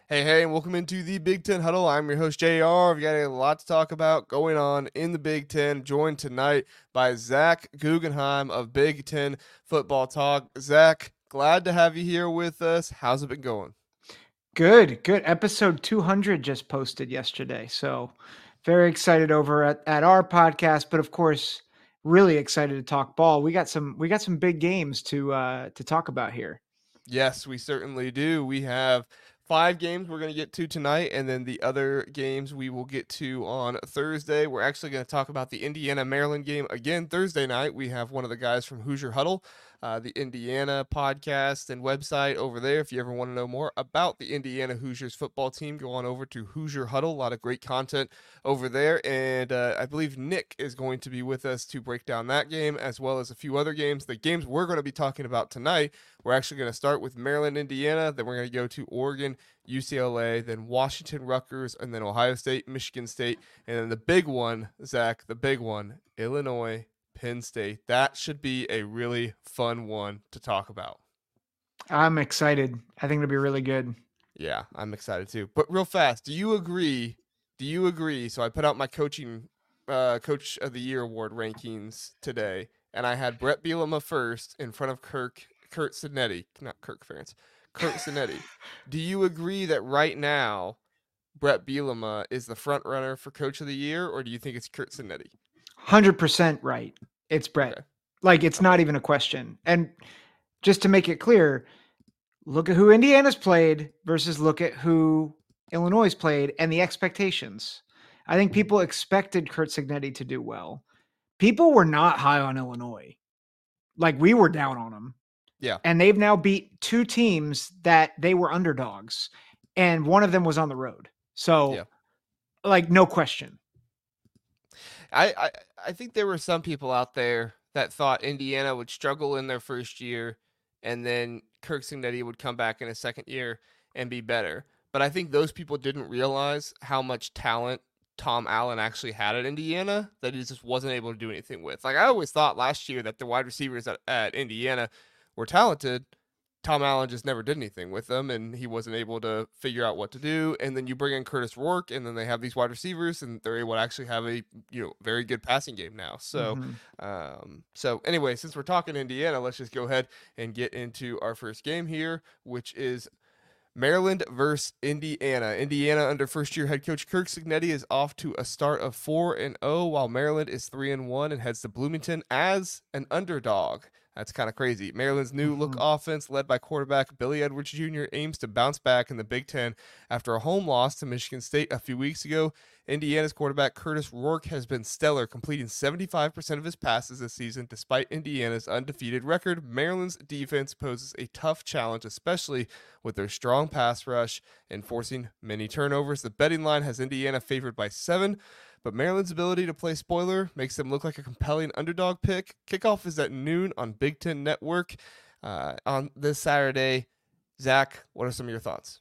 Hey, and welcome into the Big Ten Huddle. I'm your host, JR. We've got a lot to talk about going on in the Big Ten. Joined tonight by Zach Guggenheim of Big Ten Football Talk. Zach, glad to have you here with us. How's it been going? Good, good. Episode 200 just posted yesterday. So very excited over at our podcast, but of course, really excited to talk ball. We got some big games to talk about here. Yes, we certainly do. We have five games we're going to get to tonight, and then the other games we will get to on Thursday. We're actually going to talk about the Indiana Maryland game again Thursday night. We have one of the guys from Hoosier Huddle, the Indiana podcast and website over there. If you ever want to know more about the Indiana Hoosiers football team, go on over to Hoosier Huddle. A lot of great content over there. And I believe Nick is going to be with us to break down that game as well as a few other games. The games we're going to be talking about tonight, we're actually going to start with Maryland, Indiana. Then we're going to go to Oregon, UCLA, then Washington, Rutgers, and then Ohio State, Michigan State. And then the big one, Zach, the big one, Illinois, Penn State. That should be a really fun one to talk about. I'm excited. I think it'll be really good. Yeah, I'm excited too. But real fast, do you agree? Do you agree? So I put out my coach of the year award rankings today, and I had Brett Bielema first in front of Kurt Sinetti, not Kirk Ferentz, Kurt Sinetti. Do you agree that right now Brett Bielema is the front runner for coach of the year, or do you think it's Kurt Sinetti? 100% right. It's Brett. Okay, Like it's okay, not even a question. And just to make it clear, look at who Indiana's played versus look at who Illinois played and the expectations. I think people expected Kurt Signetti to do well. People were not high on Illinois. Like we were down on them. yeah, And they've now beat two teams that they were underdogs. And one of them was on the road. yeah. So, like, no question. I, I I think there were some people out there that thought Indiana would struggle in their first year, and then Kirk Cignetti would come back in his second year and be better. But I think those people didn't realize how much talent Tom Allen actually had at Indiana that he just wasn't able to do anything with. Like I always thought last year that the wide receivers at Indiana were talented. Tom Allen just never did anything with them, and he wasn't able to figure out what to do. And then you bring in Curtis Rourke, and then they have these wide receivers, and they're able to actually have a very good passing game now. So, Mm-hmm. so anyway, since we're talking Indiana, let's just go ahead and get into our first game here, which is Maryland versus Indiana. Indiana under first-year head coach Kirk Cignetti is off to a start of 4-0, while Maryland is 3-1 and heads to Bloomington as an underdog. That's kind of crazy. Maryland's new look Mm-hmm. offense, led by quarterback Billy Edwards Jr., aims to bounce back in the Big Ten after a home loss to Michigan State a few weeks ago. Indiana's quarterback Curtis Rourke has been stellar, completing 75% of his passes this season despite Indiana's undefeated record. Maryland's defense poses a tough challenge, especially with their strong pass rush and forcing many turnovers. The betting line has Indiana favored by 7, but Maryland's ability to play spoiler makes them look like a compelling underdog pick. Kickoff is at noon on Big Ten Network on this Saturday. Zach, what are some of your thoughts?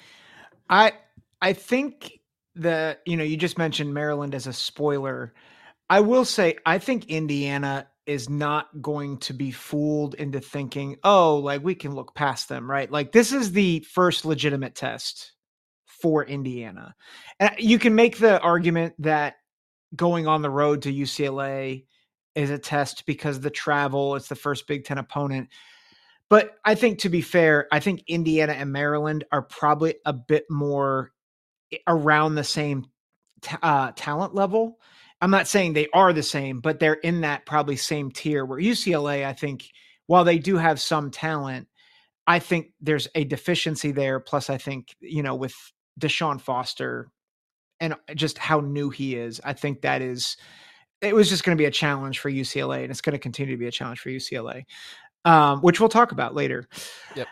I I think you just mentioned Maryland as a spoiler. I will say I think Indiana is not going to be fooled into thinking, oh, like we can look past them, right? Like this is the first legitimate test for Indiana. And you can make the argument that going on the road to UCLA is a test because the travel, it's the first Big Ten opponent. But I think to be fair, I think Indiana and Maryland are probably a bit more around the same talent level. I'm not saying they are the same, but they're in that probably same tier where UCLA, I think, while they do have some talent, I think there's a deficiency there. Plus, I think, with Deshaun Foster and just how new he is, I think it was just going to be a challenge for UCLA, and it's going to continue to be a challenge for UCLA, which we'll talk about later. Yep.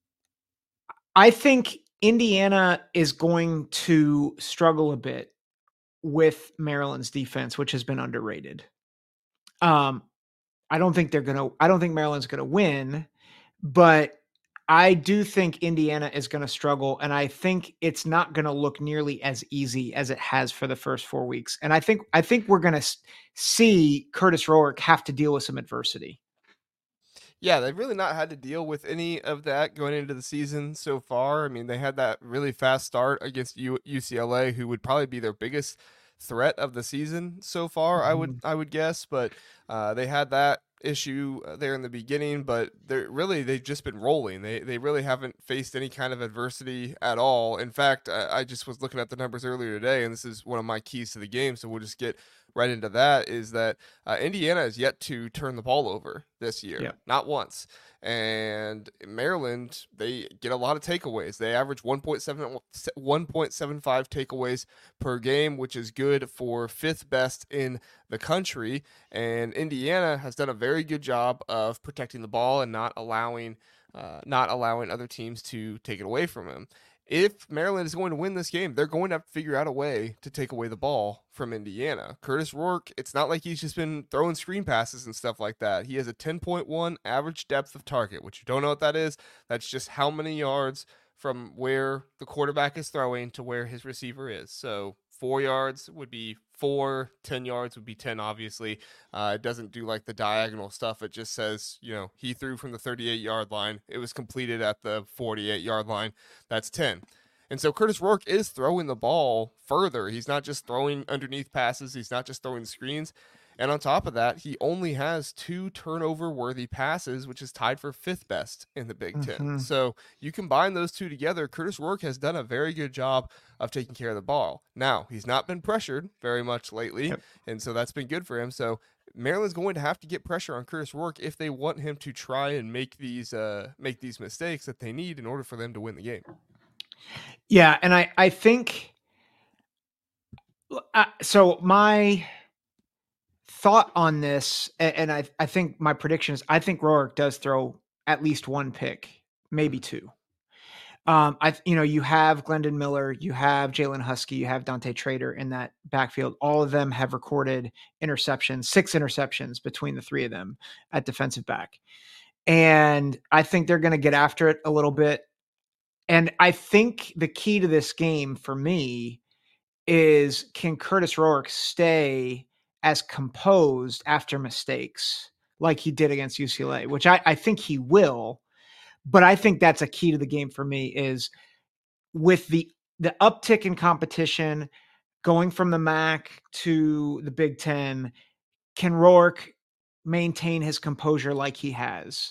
I think Indiana is going to struggle a bit with Maryland's defense, which has been underrated. Um, I don't think Maryland's gonna win, but I do think Indiana is gonna struggle, and I think it's not gonna look nearly as easy as it has for the first 4 weeks. And I think we're gonna see Curtis Rourke have to deal with some adversity. Yeah, they've really not had to deal with any of that going into the season so far. I mean, they had that really fast start against UCLA, who would probably be their biggest threat of the season so far. Mhm. I would guess, but they had that issue there in the beginning. But they've just been rolling. They really haven't faced any kind of adversity at all. In fact, I just was looking at the numbers earlier today, and this is one of my keys to the game. So we'll just get right into that. Is that Indiana has yet to turn the ball over this year, Yep. not once. And Maryland, they get a lot of takeaways. They average 1.75 takeaways per game, which is good for fifth best in the country. And Indiana has done a very good job of protecting the ball and not allowing other teams to take it away from him. If Maryland is going to win this game, they're going to have to figure out a way to take away the ball from Indiana. Curtis Rourke, it's not like he's just been throwing screen passes and stuff like that. He has a 10.1 average depth of target, which you don't know what that is. That's just how many yards from where the quarterback is throwing to where his receiver is. So 4 yards would be 4, 10 yards would be 10, obviously. It doesn't do like the diagonal stuff. It just says, he threw from the 38-yard line. It was completed at the 48-yard line. That's 10. And so Curtis Rourke is throwing the ball further. He's not just throwing underneath passes. He's not just throwing screens. And on top of that, he only has 2 turnover-worthy passes, which is tied for fifth best in the Big Ten. Mhm. So you combine those two together, Curtis Rourke has done a very good job of taking care of the ball. Now, he's not been pressured very much lately, Yep. and so that's been good for him. So Maryland's going to have to get pressure on Curtis Rourke if they want him to try and make these mistakes that they need in order for them to win the game. Yeah, and I think so. My thought on this, and I think my prediction is I think Rourke does throw at least one pick, maybe Mm. two. You have Glendon Miller, you have Jalen Husky, you have Dante Trader in that backfield. All of them have recorded interceptions, 6 interceptions between the three of them at defensive back. And I think they're going to get after it a little bit. And I think the key to this game for me is, can Curtis Rourke stay as composed after mistakes like he did against UCLA, which I think he will. But I think that's a key to the game for me is with the uptick in competition going from the MAC to the Big Ten, can Rourke maintain his composure like he has?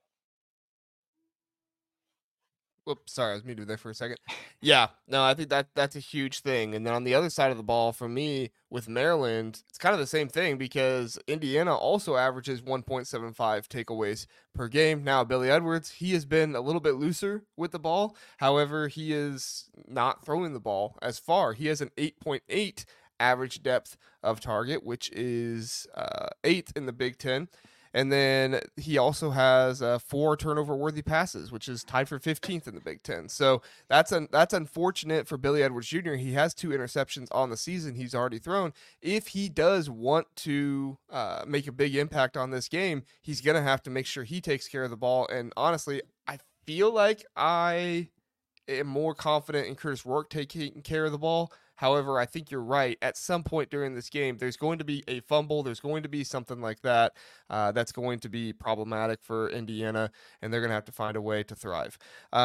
Whoops, sorry, I was muted there for a second. Yeah, no, I think that's a huge thing. And then on the other side of the ball, for me with Maryland, it's kind of the same thing because Indiana also averages 1.75 takeaways per game. Now, Billy Edwards, he has been a little bit looser with the ball. However, he is not throwing the ball as far. He has an 8.8 average depth of target, which is 8th in the Big Ten. And then he also has 4 turnover-worthy passes, which is tied for 15th in the Big Ten. So that's unfortunate for Billy Edwards Jr. He has 2 interceptions on the season he's already thrown. If he does want to make a big impact on this game, he's going to have to make sure he takes care of the ball. And honestly, I feel like I am more confident in Curtis Rourke taking care of the ball. However, I think you're right. At some point during this game, there's going to be a fumble. There's going to be something like that that's going to be problematic for Indiana, and they're going to have to find a way to thrive.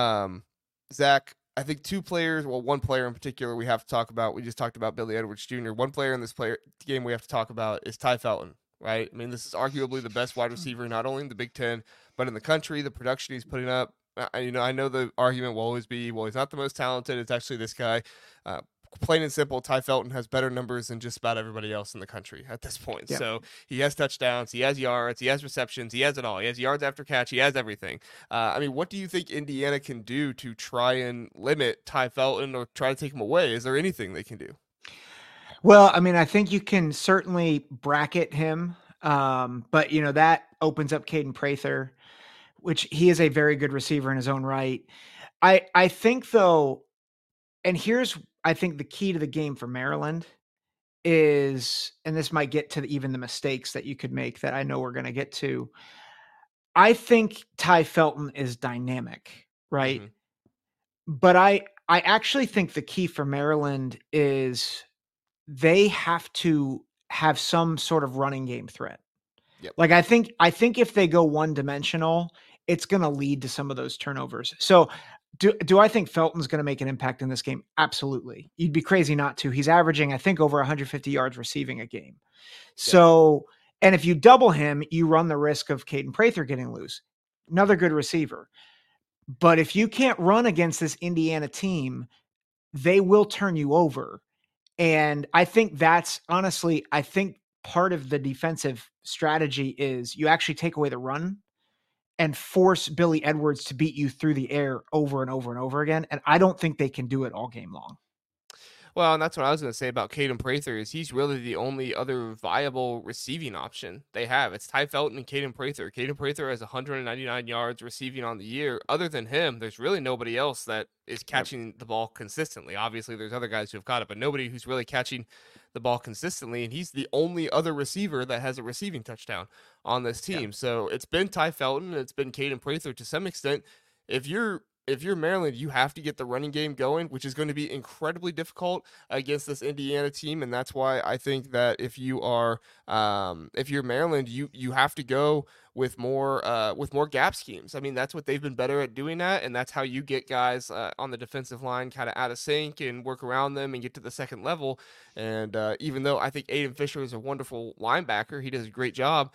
Zach, I think one player in particular we have to talk about. We just talked about Billy Edwards Jr. One player in this game we have to talk about is Tai Felton, right? I mean, this is arguably the best wide receiver, not only in the Big Ten, but in the country. The production he's putting up. I know the argument will always be, well, he's not the most talented. It's actually this guy. Plain and simple, Tai Felton has better numbers than just about everybody else in the country at this point. Yeah. So he has touchdowns, he has yards, he has receptions, he has it all. He has yards after catch, he has everything. What do you think Indiana can do to try and limit Tai Felton or try to take him away? Is there anything they can do? Well, I think you can certainly bracket him, but that opens up Caden Prather, which he is a very good receiver in his own right. I think though, and here's I think the key to the game for Maryland is, and this might get to even the mistakes that you could make that I know we're going to get to. I think Tai Felton is dynamic, right? Mm-hmm. But I actually think the key for Maryland is they have to have some sort of running game threat. Yep. Like I think if they go one dimensional, it's going to lead to some of those turnovers. So do I think Felton's going to make an impact in this game? Absolutely. You'd be crazy not to. He's averaging I think over 150 yards receiving a game. Yep. So and if you double him, you run the risk of Caden Prather getting loose. Another good receiver. But if you can't run against this Indiana team, they will turn you over. And I think that's honestly, I think part of the defensive strategy is you actually take away the run and force Billy Edwards to beat you through the air over and over and over again. And I don't think they can do it all game long. Well, and that's what I was going to say about Caden Prather is he's really the only other viable receiving option they have. It's Ty Felton and Caden Prather. Caden Prather has 199 yards receiving on the year. Other than him, there's really nobody else that is catching the ball consistently. Obviously, there's other guys who have caught it, but nobody who's really catching the ball consistently. And he's the only other receiver that has a receiving touchdown on this Yeah. team. So it's been Ty Felton, it's been Caden Prather to some extent. If you're Maryland, you have to get the running game going, which is going to be incredibly difficult against this Indiana team, and that's why I think that if you're Maryland, you have to go with more gap schemes. I mean, that's what they've been better at doing that, and that's how you get guys on the defensive line kind of out of sync and work around them and get to the second level. And even though I think Aiden Fisher is a wonderful linebacker, he does a great job.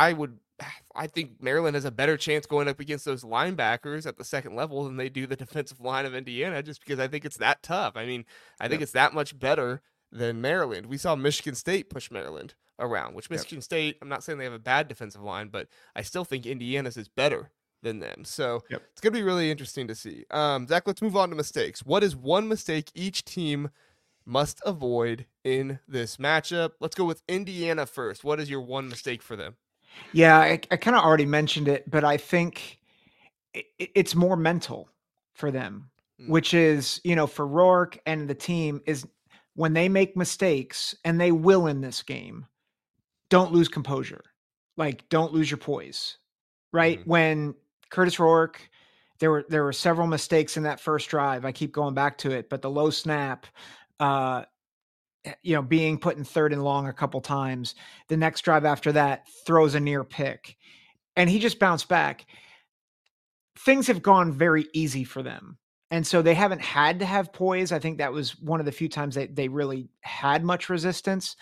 I think Maryland has a better chance going up against those linebackers at the second level than they do the defensive line of Indiana, just because I think it's that tough. I mean, I think Yep. it's that much better than Maryland. We saw Michigan State push Maryland around, which Yep. Michigan State, I'm not saying they have a bad defensive line, but I still think Indiana's is better than them. So Yep. it's going to be really interesting to see. Zach, let's move on to mistakes. What is one mistake each team must avoid in this matchup? Let's go with Indiana first. What is your one mistake for them? Yeah, I kind of already mentioned it, but I think it's more mental for them, Mm, which is, for Rourke and the team is when they make mistakes, and they will in this game, don't lose composure. Like, don't lose your poise, right? mhm. When Curtis Rourke, there were several mistakes in that first drive. I keep going back to it, but the low snap, uh, being put in third and long a couple times. The next drive after that throws a near pick, and he just bounced back. Things have gone very easy for them. And so they haven't had to have poise. I think that was one of the few times they really had much resistance.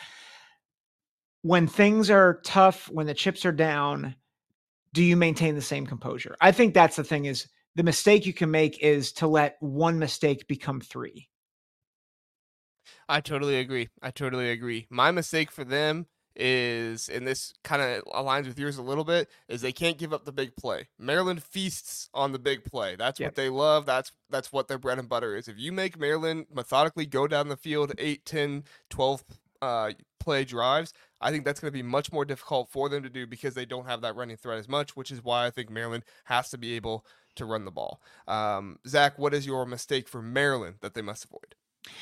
When things are tough, when the chips are down, do you maintain the same composure? I think that's the thing is the mistake you can make is to let one mistake become three. I totally agree. I totally agree. My mistake for them is, and this kind of aligns with yours a little bit, is they can't give up the big play. Maryland feasts on the big play. That's what Yep. they love. That's what their bread and butter is. If you make Maryland methodically go down the field 8, 10, 12 play drives, I think that's going to be much more difficult for them to do because they don't have that running threat as much, which is why I think Maryland has to be able to run the ball. Zach, what is your mistake for Maryland that they must avoid?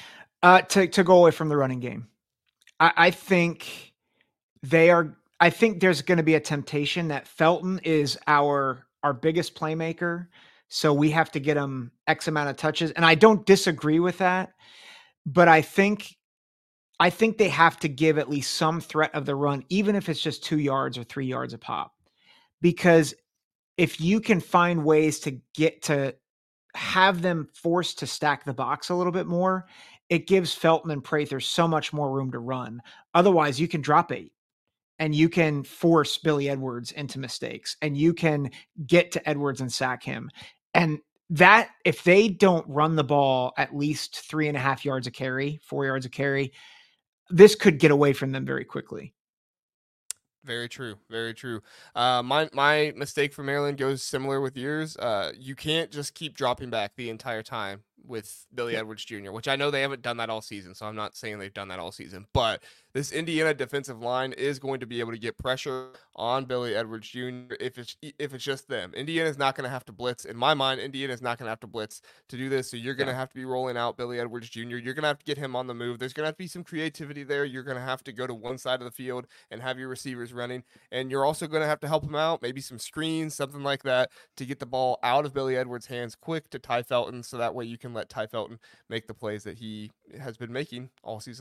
To go away from the running game. I think they are. I think there's going to be a temptation that Felton is our biggest playmaker, so we have to get him X amount of touches, and I don't disagree with that, but I think they have to give at least some threat of the run, even if it's just 2 yards or 3 yards a pop, because if you can find ways to get to have them forced to stack the box a little bit more, it gives Felton and Prather so much more room to run. Otherwise, you can drop eight and you can force Billy Edwards into mistakes and you can get to Edwards and sack him. And that, if they don't run the ball at least 3.5 yards a carry, 4 yards a carry, this could get away from them very quickly. Very true. Very true. My mistake for Maryland goes similar with yours. You can't just keep dropping back the entire time with Billy Yep. Edwards Jr., which I know they haven't done that all season, so I'm not saying they've done that all season. But this Indiana defensive line is going to be able to get pressure on Billy Edwards Jr. if it's just them. Indiana's not going to have to blitz. In my mind, Indiana's not going to have to blitz to do this. So you're going Yeah. to have to be rolling out Billy Edwards Jr. You're going to have to get him on the move. There's going to have to be some creativity there. You're going to have to go to one side of the field and have your receivers running. And you're also going to have to help him out, maybe some screens, something like that, to get the ball out of Billy Edwards' hands quick to Ty Felton, so that way you can let Ty Felton make the plays that he has been making all season long.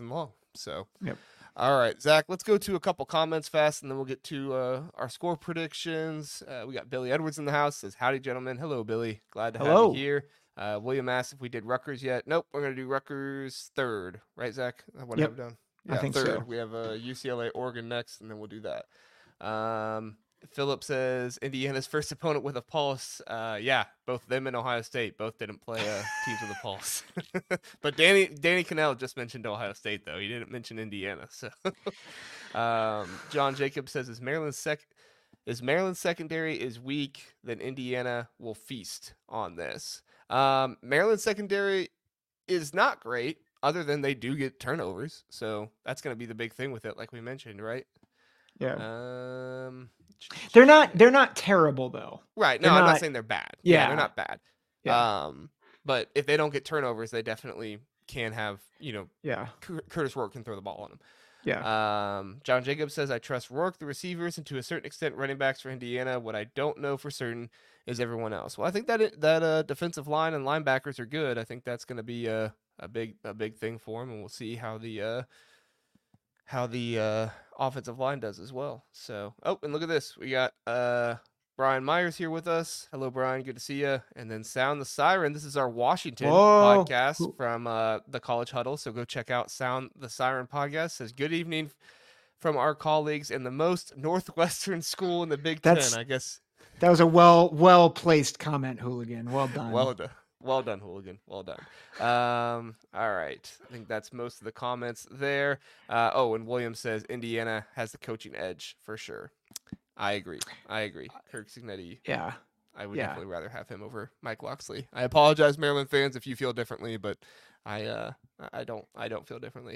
So, Yep. all right, Zach, let's go to a couple comments fast, and then we'll get to our score predictions. We got Billy Edwards in the house. Says, howdy, gentlemen. Hello, Billy. Glad to have you Hello. here. William asked if we did Rutgers yet. Nope, we're going to do Rutgers third. Right, Zach? What Yep. have we done? I think third. so. We have UCLA, Oregon next, and then we'll do that. Philip says Indiana's first opponent with a pulse. Yeah, both them and Ohio State both didn't play teams with a pulse. But Danny Cannell just mentioned Ohio State though. He didn't mention Indiana. So John Jacobs says is Maryland's secondary is weak, then Indiana will feast on this. Maryland's secondary is not great, other than they do get turnovers. So that's going to be the big thing with it, like we mentioned, right? Yeah. They're not terrible though. Right. No, I'm not saying they're bad. Yeah, they're not bad. Yeah. But if they don't get turnovers, they definitely can have, Yeah. Curtis Rourke can throw the ball on them. Yeah. John Jacobs says, I trust Rourke, the receivers, and to a certain extent running backs for Indiana. What I don't know for certain is everyone else. Well, I think that defensive line and linebackers are good. I think that's going to be a big thing for them, and we'll see how the offensive line does as well. So, and look at this. We got Brian Myers here with us. Hello, Brian. Good to see you. And then Sound the Siren. This is our Washington podcast from the College Huddle. So go check out Sound the Siren podcast. Says, good evening from our colleagues in the most northwestern school in the Big Ten, I guess. That was a well-placed comment, Hooligan. Well done. Well done, Hooligan. Well done. All right. I think that's most of the comments there. And William says Indiana has the coaching edge for sure. I agree. Kirk Cignetti. Yeah. I would definitely rather have him over Mike Locksley. I apologize, Maryland fans, if you feel differently, but I don't feel differently.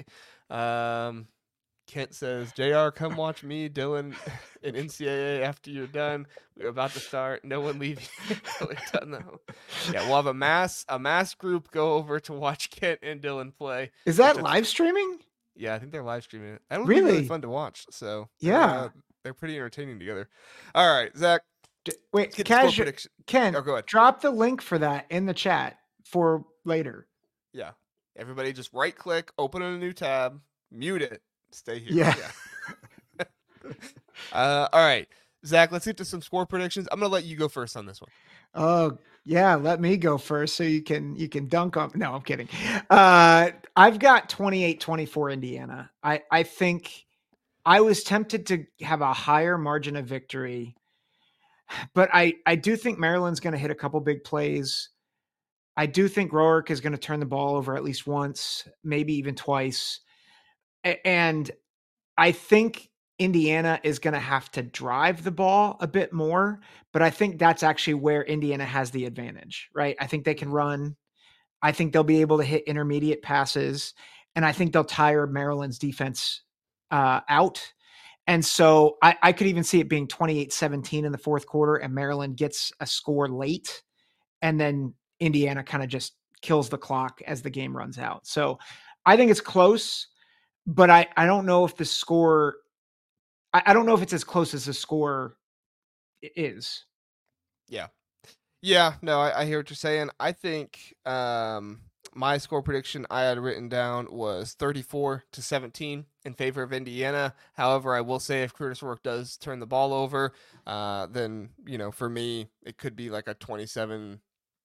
Kent says, JR, come watch me, Dylan, in NCAA after you're done. We're about to start. No one leave until they're done, though. Yeah, we'll have a mass group go over to watch Kent and Dylan play. Is that live streaming? Yeah, I think they're live streaming it. That would be really fun to watch. So yeah, they're pretty entertaining together. All right, Zach. Wait, Ken, go ahead. Drop the link for that in the chat for later. Yeah, everybody just right click, open a new tab, mute it. Stay here. Yeah. All right, Zach, let's get to some score predictions. I'm going to let you go first on this one. Oh, yeah. Let me go first so you can dunk on. No, I'm kidding. I've got 28-24 Indiana. I think I was tempted to have a higher margin of victory, but I do think Maryland's going to hit a couple big plays. I do think Rourke is going to turn the ball over at least once, maybe even twice. And I think Indiana is going to have to drive the ball a bit more, but I think that's actually where Indiana has the advantage, right? I think they can run. I think they'll be able to hit intermediate passes, and I think they'll tire Maryland's defense out. And so I could even see it being 28-17 in the fourth quarter, and Maryland gets a score late, and then Indiana kind of just kills the clock as the game runs out. So I think it's close. But I don't know if the score – I don't know if it's as close as the score is. Yeah. Yeah, no, I hear what you're saying. I think my score prediction I had written down was 34-17 in favor of Indiana. However, I will say if Curtis Rourke does turn the ball over, then, for me, it could be like a 27-21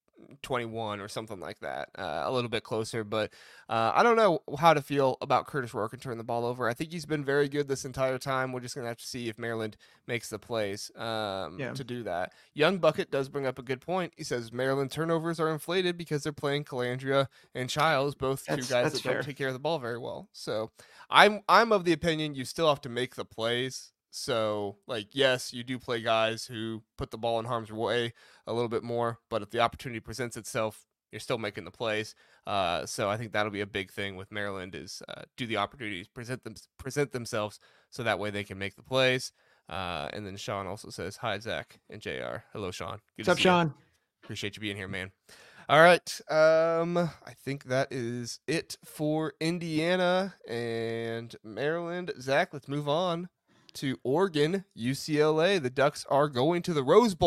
or something like that, a little bit closer. But I don't know how to feel about Curtis Rourke and turn the ball over. I think he's been very good this entire time. We're just going to have to see if Maryland makes the plays to do that. Young Bucket does bring up a good point. He says Maryland turnovers are inflated because they're playing Calandria and Childs, both two guys that don't take care of the ball very well. So I'm of the opinion you still have to make the plays. So, yes, you do play guys who put the ball in harm's way a little bit more, but if the opportunity presents itself, you're still making the plays. So I think that'll be a big thing with Maryland is do the opportunities present themselves so that way they can make the plays. And then Sean also says, hi, Zach and JR. Hello, Sean. What's up, Sean? Appreciate you being here, man. All right. I think that is it for Indiana and Maryland. Zach, let's move on to Oregon, UCLA. The Ducks are going to the Rose Bowl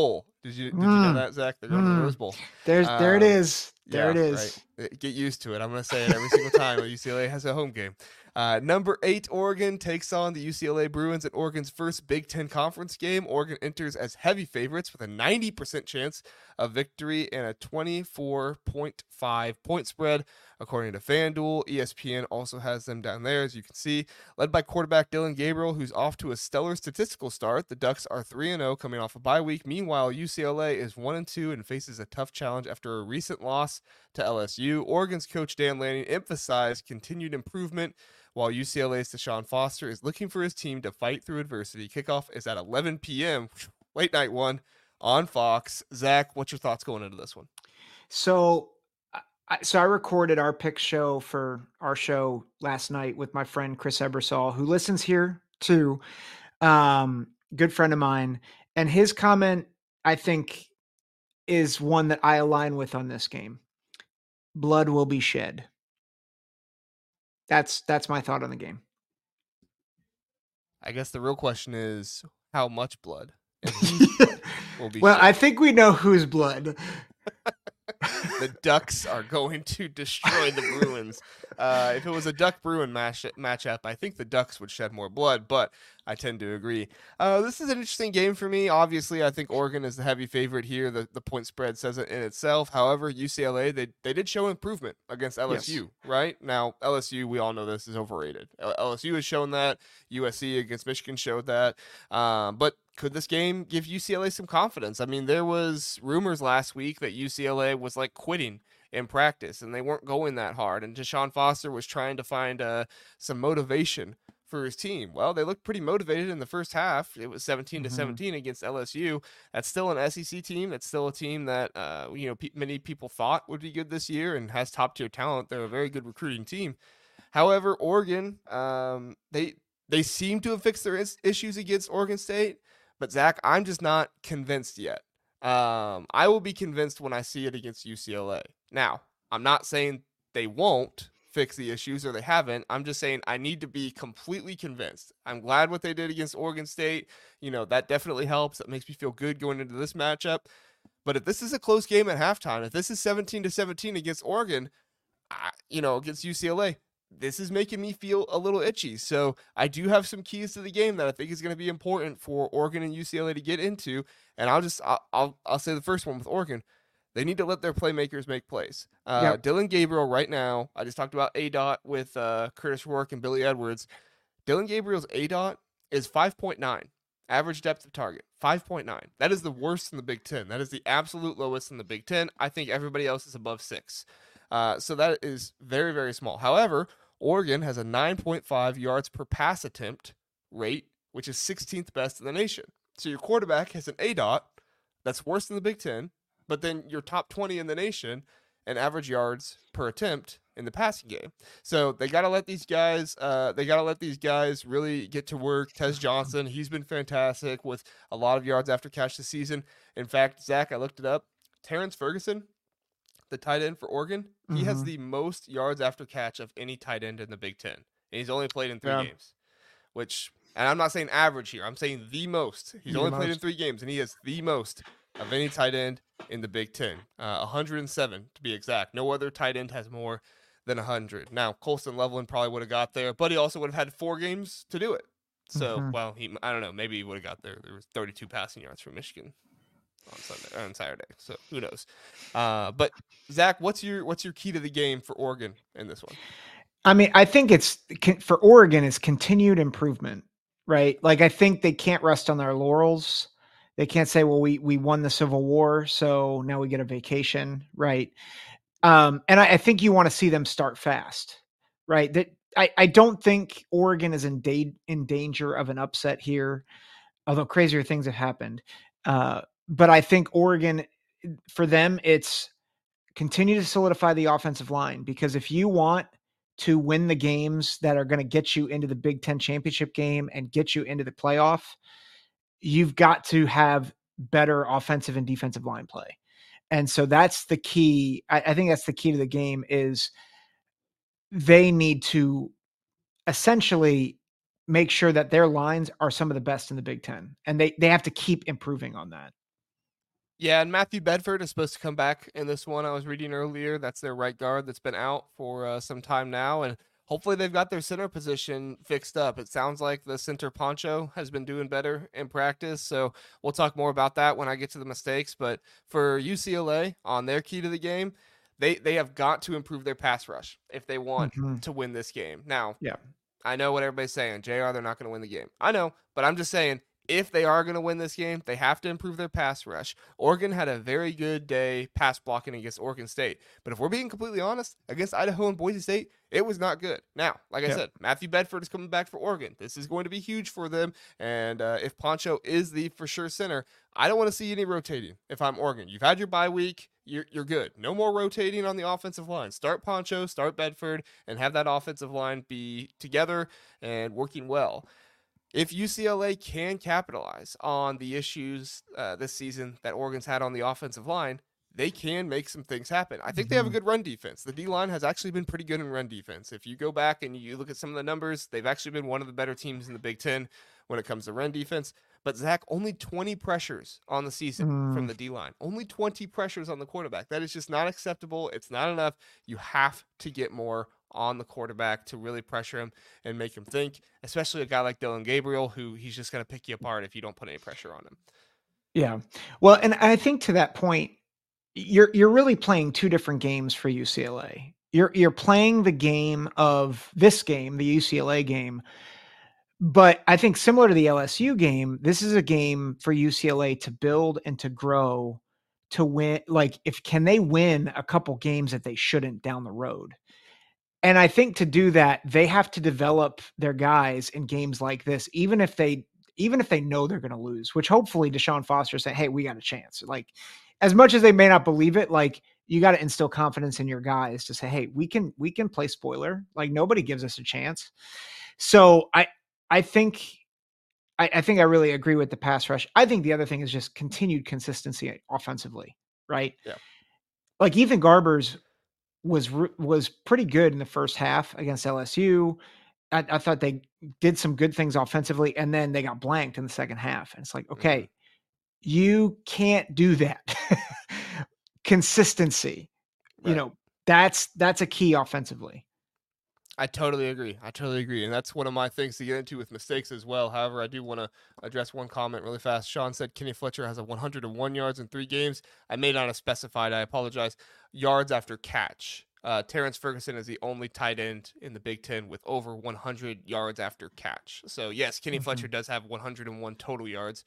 Did you know Mm, that, Zach? They're going to the Rose Bowl. there it is. There Yeah, it right. is. Get used to it. I'm going to say it every single time UCLA has a home game. Number 8, Oregon takes on the UCLA Bruins at Oregon's first Big Ten Conference game. Oregon enters as heavy favorites with a 90% chance of victory and a 24.5 point spread, according to FanDuel. ESPN also has them down there, as you can see. Led by quarterback Dylan Gabriel, who's off to a stellar statistical start. The Ducks are 3-0 coming off a bye week. Meanwhile, UCLA is 1-2 and faces a tough challenge after a recent loss to LSU. Oregon's coach Dan Lanning emphasized continued improvement, while UCLA's Deshaun Foster is looking for his team to fight through adversity. Kickoff is at 11 p.m. late night one on Fox. Zach, what's your thoughts going into this one? So, I recorded our pick show for our show last night with my friend Chris Ebersol, who listens here too. Good friend of mine, and his comment, I think, is one that I align with on this game. Blood will be shed. That's my thought on the game. I guess the real question is how much blood and whose blood will be well, shed. I think we know whose blood. The Ducks are going to destroy the Bruins. If it was a Duck Bruin matchup, I think the Ducks would shed more blood, but I tend to agree. This is an interesting game for me. Obviously, I think Oregon is the heavy favorite here. The point spread says it in itself. However, UCLA, they did show improvement against LSU, Yes. right? Now, LSU, we all know this is overrated. LSU has shown that. USC against Michigan showed that. But could this game give UCLA some confidence? I mean, there was rumors last week that UCLA was like quitting in practice and they weren't going that hard. And Deshaun Foster was trying to find some motivation for his team. Well, they looked pretty motivated in the first half. It was 17-17 against LSU. That's still an SEC team. That's still a team that many people thought would be good this year and has top tier talent. They're a very good recruiting team. However, Oregon, they seem to have fixed their issues against Oregon State. But Zach, I'm just not convinced yet. I will be convinced when I see it against UCLA. Now, I'm not saying they won't fix the issues or they haven't. I'm just saying I need to be completely convinced. I'm glad what they did against Oregon State. That definitely helps. That makes me feel good going into this matchup. But if this is a close game at halftime, if this is 17-17 against Oregon, against UCLA, this is making me feel a little itchy. So I do have some keys to the game that I think is going to be important for Oregon and UCLA to get into. And I'll say the first one with Oregon. They need to let their playmakers make plays. Yep. Dylan Gabriel right now, I just talked about ADOT with Curtis Rourke and Billy Edwards. Dylan Gabriel's ADOT is 5.9. Average depth of target, 5.9. That is the worst in the Big Ten. That is the absolute lowest in the Big Ten. I think everybody else is above 6. So that is very, very small. However, Oregon has a 9.5 yards per pass attempt rate, which is 16th best in the nation. So your quarterback has an ADOT that's worse than the Big Ten, but then you're top 20 in the nation and average yards per attempt in the passing game. So they got to let these guys. Really get to work. Tez Johnson, he's been fantastic with a lot of yards after catch this season. In fact, Zach, I looked it up. Terrence Ferguson, the tight end for Oregon, he has the most yards after catch of any tight end in the Big Ten. And he's only played in 3 games, and I'm not saying average here. I'm saying the most. He's only played in 3 games, and he has the most of any tight end in the Big Ten. 107 to be exact. No other tight end has more than 100. Now, Colston Loveland probably would have got there, but he also would have had 4 games to do it. So, I don't know. Maybe he would have got there. There was 32 passing yards for Michigan on Saturday. So who knows? But Zach, what's your key to the game for Oregon in this one? I mean, I think it's for Oregon is continued improvement, right? Like I think they can't rest on their laurels. They can't say, well, we won the Civil War, so now we get a vacation, right? And I think you want to see them start fast, right? That I don't think Oregon is in danger of an upset here, although crazier things have happened. But I think Oregon, for them, it's continue to solidify the offensive line, because if you want to win the games that are going to get you into the Big Ten championship game and get you into the playoff, you've got to have better offensive and defensive line play. And so that's the key. I think that's the key to the game is they need to essentially make sure that their lines are some of the best in the Big Ten. And they have to keep improving on that. Yeah, and Matthew Bedford is supposed to come back in this one. I was reading earlier. That's their right guard that's been out for some time now, and hopefully they've got their center position fixed up. It sounds like the center Poncho has been doing better in practice, so we'll talk more about that when I get to the mistakes. But for UCLA on their key to the game, they have got to improve their pass rush if they want Hmm. to win this game. Now, Yeah. I know what everybody's saying. JR, they're not going to win the game. I know, but I'm just saying if they are going to win this game, they have to improve their pass rush. Oregon had a very good day pass blocking against Oregon State. But if we're being completely honest, against Idaho and Boise State, it was not good. Now, like I Yep. said, Matthew Bedford is coming back for Oregon. This is going to be huge for them. And if Poncho is the for sure center, I don't want to see any rotating if I'm Oregon. You've had your bye week. You're good. No more rotating on the offensive line. Start Poncho, start Bedford, and have that offensive line be together and working well. If UCLA can capitalize on the issues this season that Oregon's had on the offensive line, they can make some things happen. I think they have a Hmm. good run defense. The D line has actually been pretty good in run defense. If you go back and you look at some of the numbers, they've actually been one of the better teams in the Big Ten when it comes to run defense. But Zach, only 20 pressures on the season from Mm, the D line. Only 20 pressures on the quarterback. That is just not acceptable. It's not enough. You have to get more on the quarterback to really pressure him and make him think, especially a guy like Dylan Gabriel, who he's just going to pick you apart if you don't put any pressure on him. yeah. Well, and I think to that point, you're really playing two different games for UCLA. You're playing the game of this game, the UCLA game, but I think similar to the LSU game, this is a game for UCLA to build and to grow to win. Like, if can they win a couple games that they shouldn't down the road? And I think to do that, they have to develop their guys in games like this, even if they know they're going to lose, which hopefully Deshaun Foster say, "Hey, we got a chance." Like, as much as they may not believe it, like you got to instill confidence in your guys to say, "Hey, we can play spoiler. Like nobody gives us a chance." So I think I think I really agree with the pass rush. I think the other thing is just continued consistency offensively, right? Yeah. Like Ethan Garbers was pretty good in the first half against LSU. I thought they did some good things offensively, and then they got blanked in the second half. And it's like, Mm-hmm. okay, you can't do that. Consistency, you Right. know, that's a key offensively. I totally agree. I totally agree. And that's one of my things to get into with mistakes as well. However, I do want to address one comment really fast. Sean said Kenny Fletcher has a 101 yards in 3 games. I may not have specified. I apologize. Yards after catch. Terrence Ferguson is the only tight end in the Big Ten with over 100 yards after catch. So yes, Kenny Mhm. Fletcher does have 101 total yards.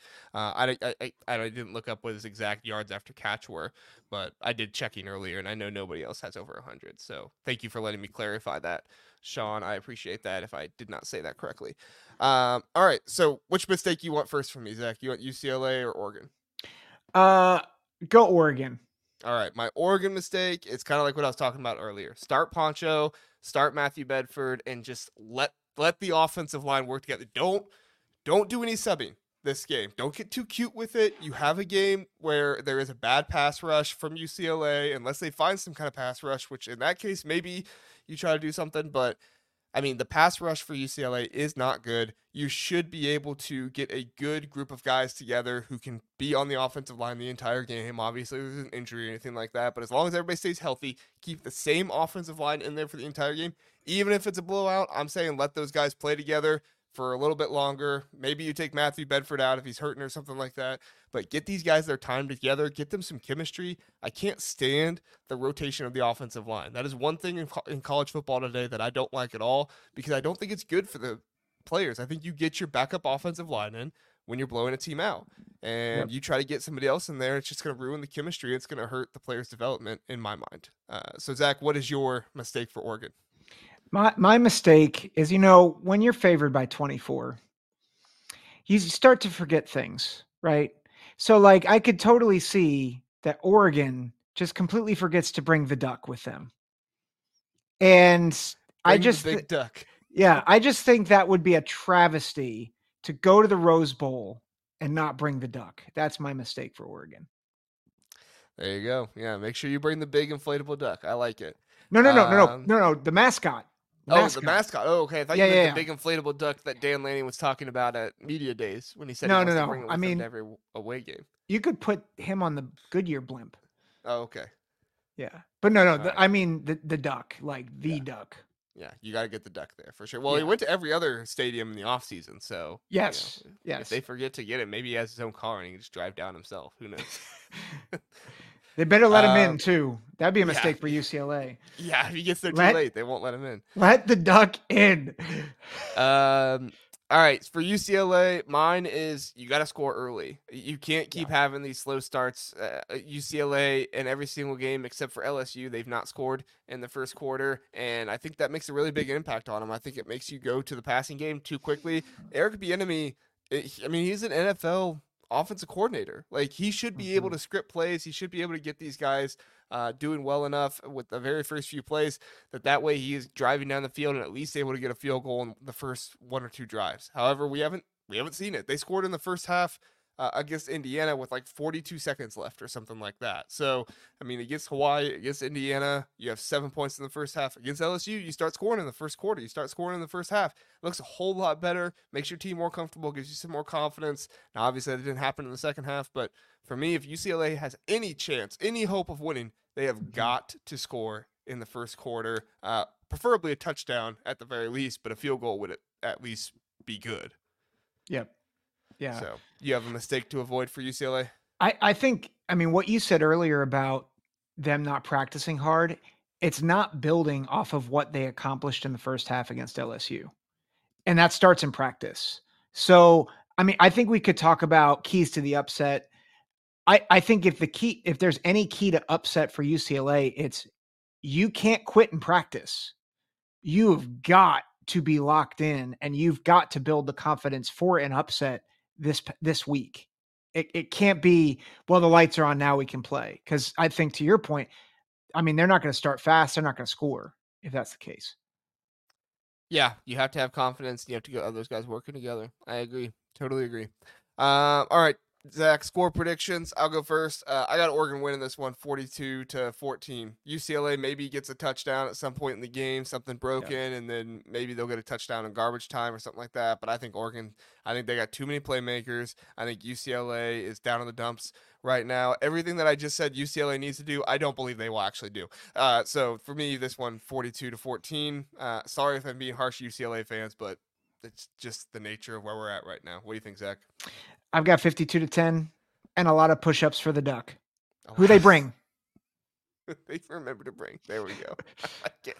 I didn't look up what his exact yards after catch were, but I did checking earlier, and I know nobody else has over 100. So thank you for letting me clarify that. Sean, I appreciate that if I did not say that correctly. All right, so which mistake you want first from me, Zach? You want UCLA or Oregon? Uh, go Oregon. All right, my Oregon mistake, it's kind of like what I was talking about earlier. Start Poncho, start Matthew Bedford, and just let the offensive line work together. Don't do any subbing this game. Don't get too cute with it. You have a game where there is a bad pass rush from UCLA, unless they find some kind of pass rush, which in that case maybe you try to do something, but I mean, the pass rush for UCLA is not good. You should be able to get a good group of guys together who can be on the offensive line the entire game. Obviously, there's an injury or anything like that, but as long as everybody stays healthy, keep the same offensive line in there for the entire game. Even if it's a blowout, I'm saying let those guys play together for a little bit longer. Maybe you take Matthew Bedford out if he's hurting or something like that, but get these guys their time together, get them some chemistry. I can't stand the rotation of the offensive line. That is one thing in college football today that I don't like at all because I don't think it's good for the players. I think you get your backup offensive line in when you're blowing a team out Yep. and you try to get somebody else in there. It's just going to ruin the chemistry. It's going to hurt the player's development in my mind. So Zach, what is your mistake for Oregon? My mistake is, when you're favored by 24, you start to forget things, right? So like I could totally see that Oregon just completely forgets to bring the duck with them. And I Bring the just big duck. yeah, I just think that would be a travesty to go to the Rose Bowl and not bring the duck. That's my mistake for Oregon. There you go. Yeah, make sure you bring the big inflatable duck. I like it. No, no, no, no, no, Um, no, no. The mascot. The Oh, the mascot. mascot. Oh, okay. I thought Yeah, you meant yeah, the yeah. big inflatable duck that Dan Lanning was talking about at media days when he said he No, no, wants to no. bring it I with him to mean, every away game. you could put him on the Goodyear blimp. Oh, okay. Yeah. But no, no. All right. I mean the duck, like the Yeah. duck. Yeah. You got to get the duck there for sure. Well, he Yeah. went to every other stadium in the off season, so Yes. if they Yes. forget to get it, maybe he has his own car and he can just drive down himself. Who knows? They better let him in um, too. That'd be a yeah, mistake for UCLA. yeah. If he gets there too Let late, they won't let him in. let the duck in. Um. All right, for UCLA, mine is you got to score early. You can't keep Yeah. having these slow starts. UCLA in every single game except for LSU, they've not scored in the first quarter, and I think that makes a really big impact on them. I think it makes you go to the passing game too quickly. Eric Bieniemy, I mean, he's an NFL offensive coordinator. Like he should be able Mhm. to script plays. He should be able to get these guys doing well enough with the very first few plays that way he is driving down the field and at least able to get a field goal in the first one or two drives. However, we haven't seen it. They scored in the first half against Indiana with like 42 seconds left or something like that. So, I mean, against Hawaii, against Indiana, you have 7 points in the first half. Against LSU, you start scoring in the first quarter. You start scoring in the first half. It looks a whole lot better, makes your team more comfortable, gives you some more confidence. Now, obviously, that didn't happen in the second half, but for me, if UCLA has any chance, any hope of winning, they have Mhm. got to score in the first quarter, preferably a touchdown at the very least, but a field goal would at least be good. Yep. Yeah. So you have a mistake to avoid for UCLA. I think I mean what you said earlier about them not practicing hard, it's not building off of what they accomplished in the first half against LSU. And that starts in practice. So, I mean, I think we could talk about keys to the upset. I think if there's any key to upset for UCLA, it's you can't quit in practice. You've got to be locked in and you've got to build the confidence for an upset this week. It can't be, well, the lights are on now we can play. Because I think to your point, I mean, they're not going to start fast. They're not going to score if that's the case. Yeah, you have to have confidence. You have to get those guys working together. I agree. Totally agree. All right, Zach, score predictions. I'll go first. I got Oregon winning this one 42-14. UCLA maybe gets a touchdown at some point in the game, something Yeah. broken, and then maybe they'll get a touchdown in garbage time or something like that. But I think Oregon, I think they got too many playmakers. I think UCLA is down in the dumps right now. Everything that I just said UCLA needs to do, I don't believe they will actually do. So for me, this one 42-14. Sorry if I'm being harsh, UCLA fans, but it's just the nature of where we're at right now. What do you think, Zach? I've got 52-10 and a lot of push-ups for the duck. Oh, Who they bring? they remember to bring. There we go. I can't.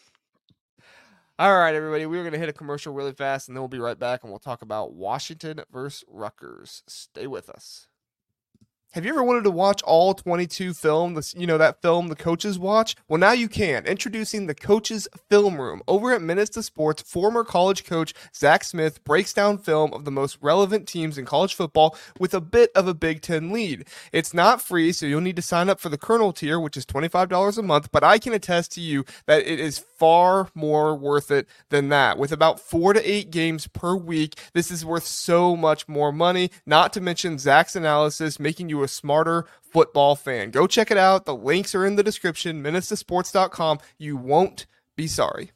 All right, everybody. We're going to hit a commercial really fast, and then we'll be right back, and we'll talk about Washington versus Rutgers. Stay with us. Have you ever wanted to watch all 22 film, that film the coaches watch? Well, now you can. Introducing the Coaches Film Room. Over at Minutes to Sports, former college coach Zach Smith breaks down film of the most relevant teams in college football with a bit of a Big Ten lead. It's not free, so you'll need to sign up for the Colonel tier, which is $25 a month, but I can attest to you that it is far more worth it than that. With about 4 to 8 games per week, this is worth so much more money, not to mention Zach's analysis, making you a smarter football fan. Go check it out. The links are in the description, minutestosports.com. You won't be sorry.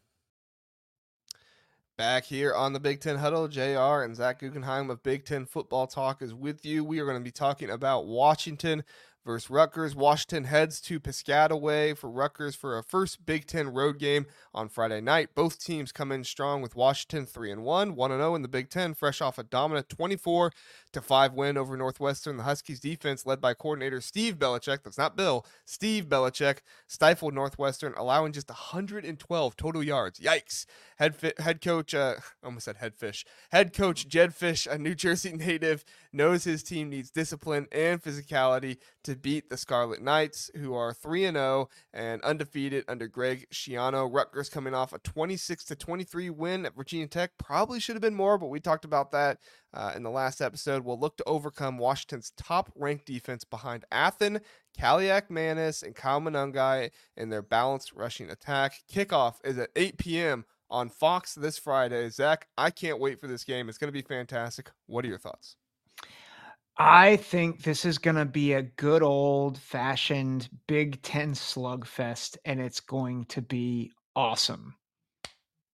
Back here on the Big Ten Huddle, JR and Zach Guggenheim of Big Ten Football Talk is with you. We are going to be talking about Washington versus Rutgers. Washington heads to Piscataway for Rutgers for a first Big Ten road game on Friday night. Both teams come in strong with Washington 3-1, 1-0 in the Big Ten, fresh off a dominant 24-5 win over Northwestern. The Huskies defense, led by coordinator Steve Belichick, that's not Bill, Steve Belichick, stifled Northwestern, allowing just 112 total yards. Yikes. Head coach, almost said head fish. Head coach Jed Fish, a New Jersey native, knows his team needs discipline and physicality to beat the Scarlet Knights, who are 3-0 and undefeated under Greg Schiano. Rutgers coming off a 26-23 win at Virginia Tech. Probably should have been more, but we talked about that in the last episode. Will look to overcome Washington's top-ranked defense behind Athen, Kaliak Manis, and Kyle Monangai in their balanced rushing attack. Kickoff is at 8 p.m. on Fox this Friday. Zach, I can't wait for this game. It's going to be fantastic. What are your thoughts? I think this is going to be a good old fashioned Big Ten slugfest, and it's going to be awesome.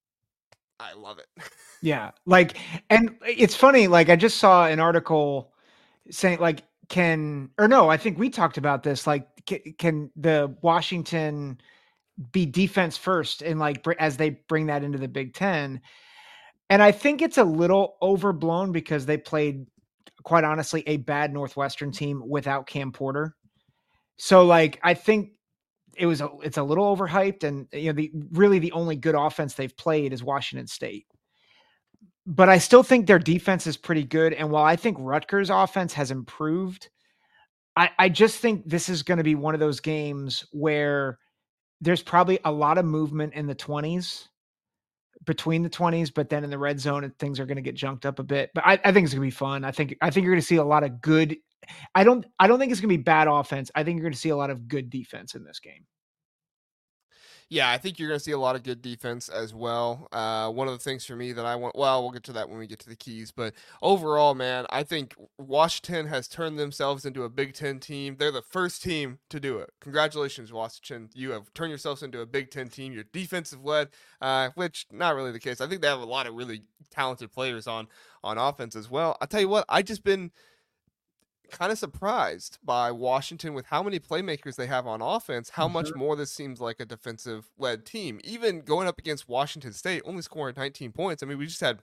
I love it. Yeah. Like, and it's funny, like I just saw an article saying like, I think we talked about this. Like, can the Washington be defense first and like as they bring that into the Big Ten? And I think it's a little overblown because they played, quite honestly, a bad Northwestern team without Cam Porter. So like, I think it's a little overhyped, and the only good offense they've played is Washington State. But I still think their defense is pretty good. And while I think Rutgers offense has improved, I just think this is going to be one of those games where there's probably a lot of movement in the 20s, between the 20s, but then in the red zone and things are going to get junked up a bit. But I think it's going to be fun. I think you're going to see a lot of good. I don't think it's going to be bad offense. I think you're going to see a lot of good defense in this game. Yeah, I think you're going to see a lot of good defense as well. One of the things for me that I want, well, we'll get to that when we get to the keys, but overall, man, I think Washington has turned themselves into a Big Ten team. They're the first team to do it. Congratulations, Washington. You have turned yourselves into a Big Ten team. You're defensive led, which not really the case. I think they have a lot of really talented players on offense as well. I'll tell you what, I just been kind of surprised by Washington with how many playmakers they have on offense, how much more this seems like a defensive led team. Even going up against Washington State, only scoring 19 points. I mean, we just had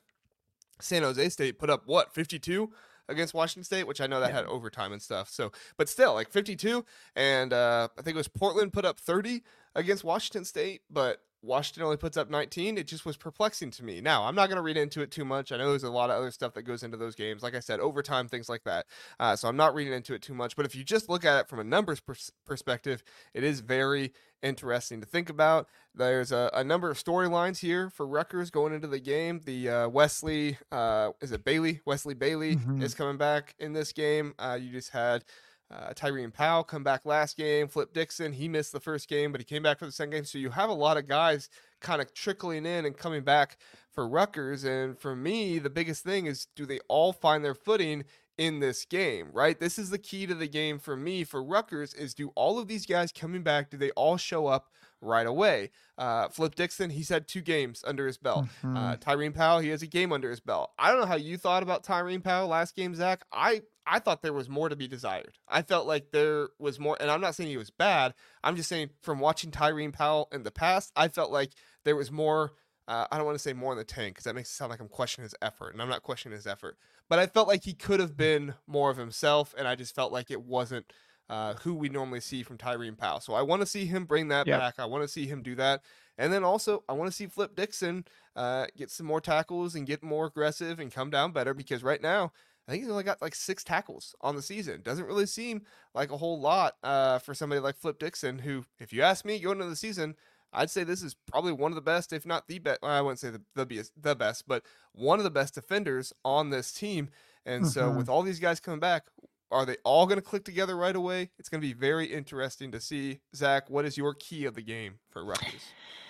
San Jose State put up 52 against Washington State, which I know that had overtime and stuff. So, but still, like 52, and I think it was Portland put up 30 against Washington State, but Washington only puts up 19. It just was perplexing to me. Now, I'm not going to read into it too much. I know there's a lot of other stuff that goes into those games. Like I said, overtime, things like that. So I'm not reading into it too much. But if you just look at it from a numbers perspective, it is very interesting to think about. There's a number of storylines here for Rutgers going into the game. The Wesley, is it Bailey? Wesley Bailey is coming back in this game. You just had Tyrene Powell come back last game. Flip Dixon, he missed the first game, but he came back for the second game. So you have a lot of guys kind of trickling in and coming back for Rutgers. And for me, the biggest thing is, do they all find their footing in this game, right? This is the key to the game for me, for Rutgers, is do all of these guys coming back, do they all show up right away? Flip Dixon, he's had 2 games under his belt. Tyrene Powell, he has a game under his belt. I don't know how you thought about Tyrene Powell last game, Zach. I thought there was more to be desired. I felt like there was more, and I'm not saying he was bad. I'm just saying from watching Tyrene Powell in the past, I felt like there was more. I don't want to say more in the tank because that makes it sound like I'm questioning his effort, and I'm not questioning his effort. But I felt like he could have been more of himself, and I just felt like it wasn't who we normally see from Tyrene Powell. So I want to see him bring that back. I want to see him do that. And then also, I want to see Flip Dixon get some more tackles and get more aggressive and come down better, because right now, I think he's only got like 6 tackles on the season. Doesn't really seem like a whole lot for somebody like Flip Dixon, who, if you ask me, going into the season, I'd say this is probably one of the best, if not the best. Well, I wouldn't say the best, but one of the best defenders on this team. And so with all these guys coming back, are they all going to click together right away? It's going to be very interesting to see. Zach, what is your key of the game for Rutgers?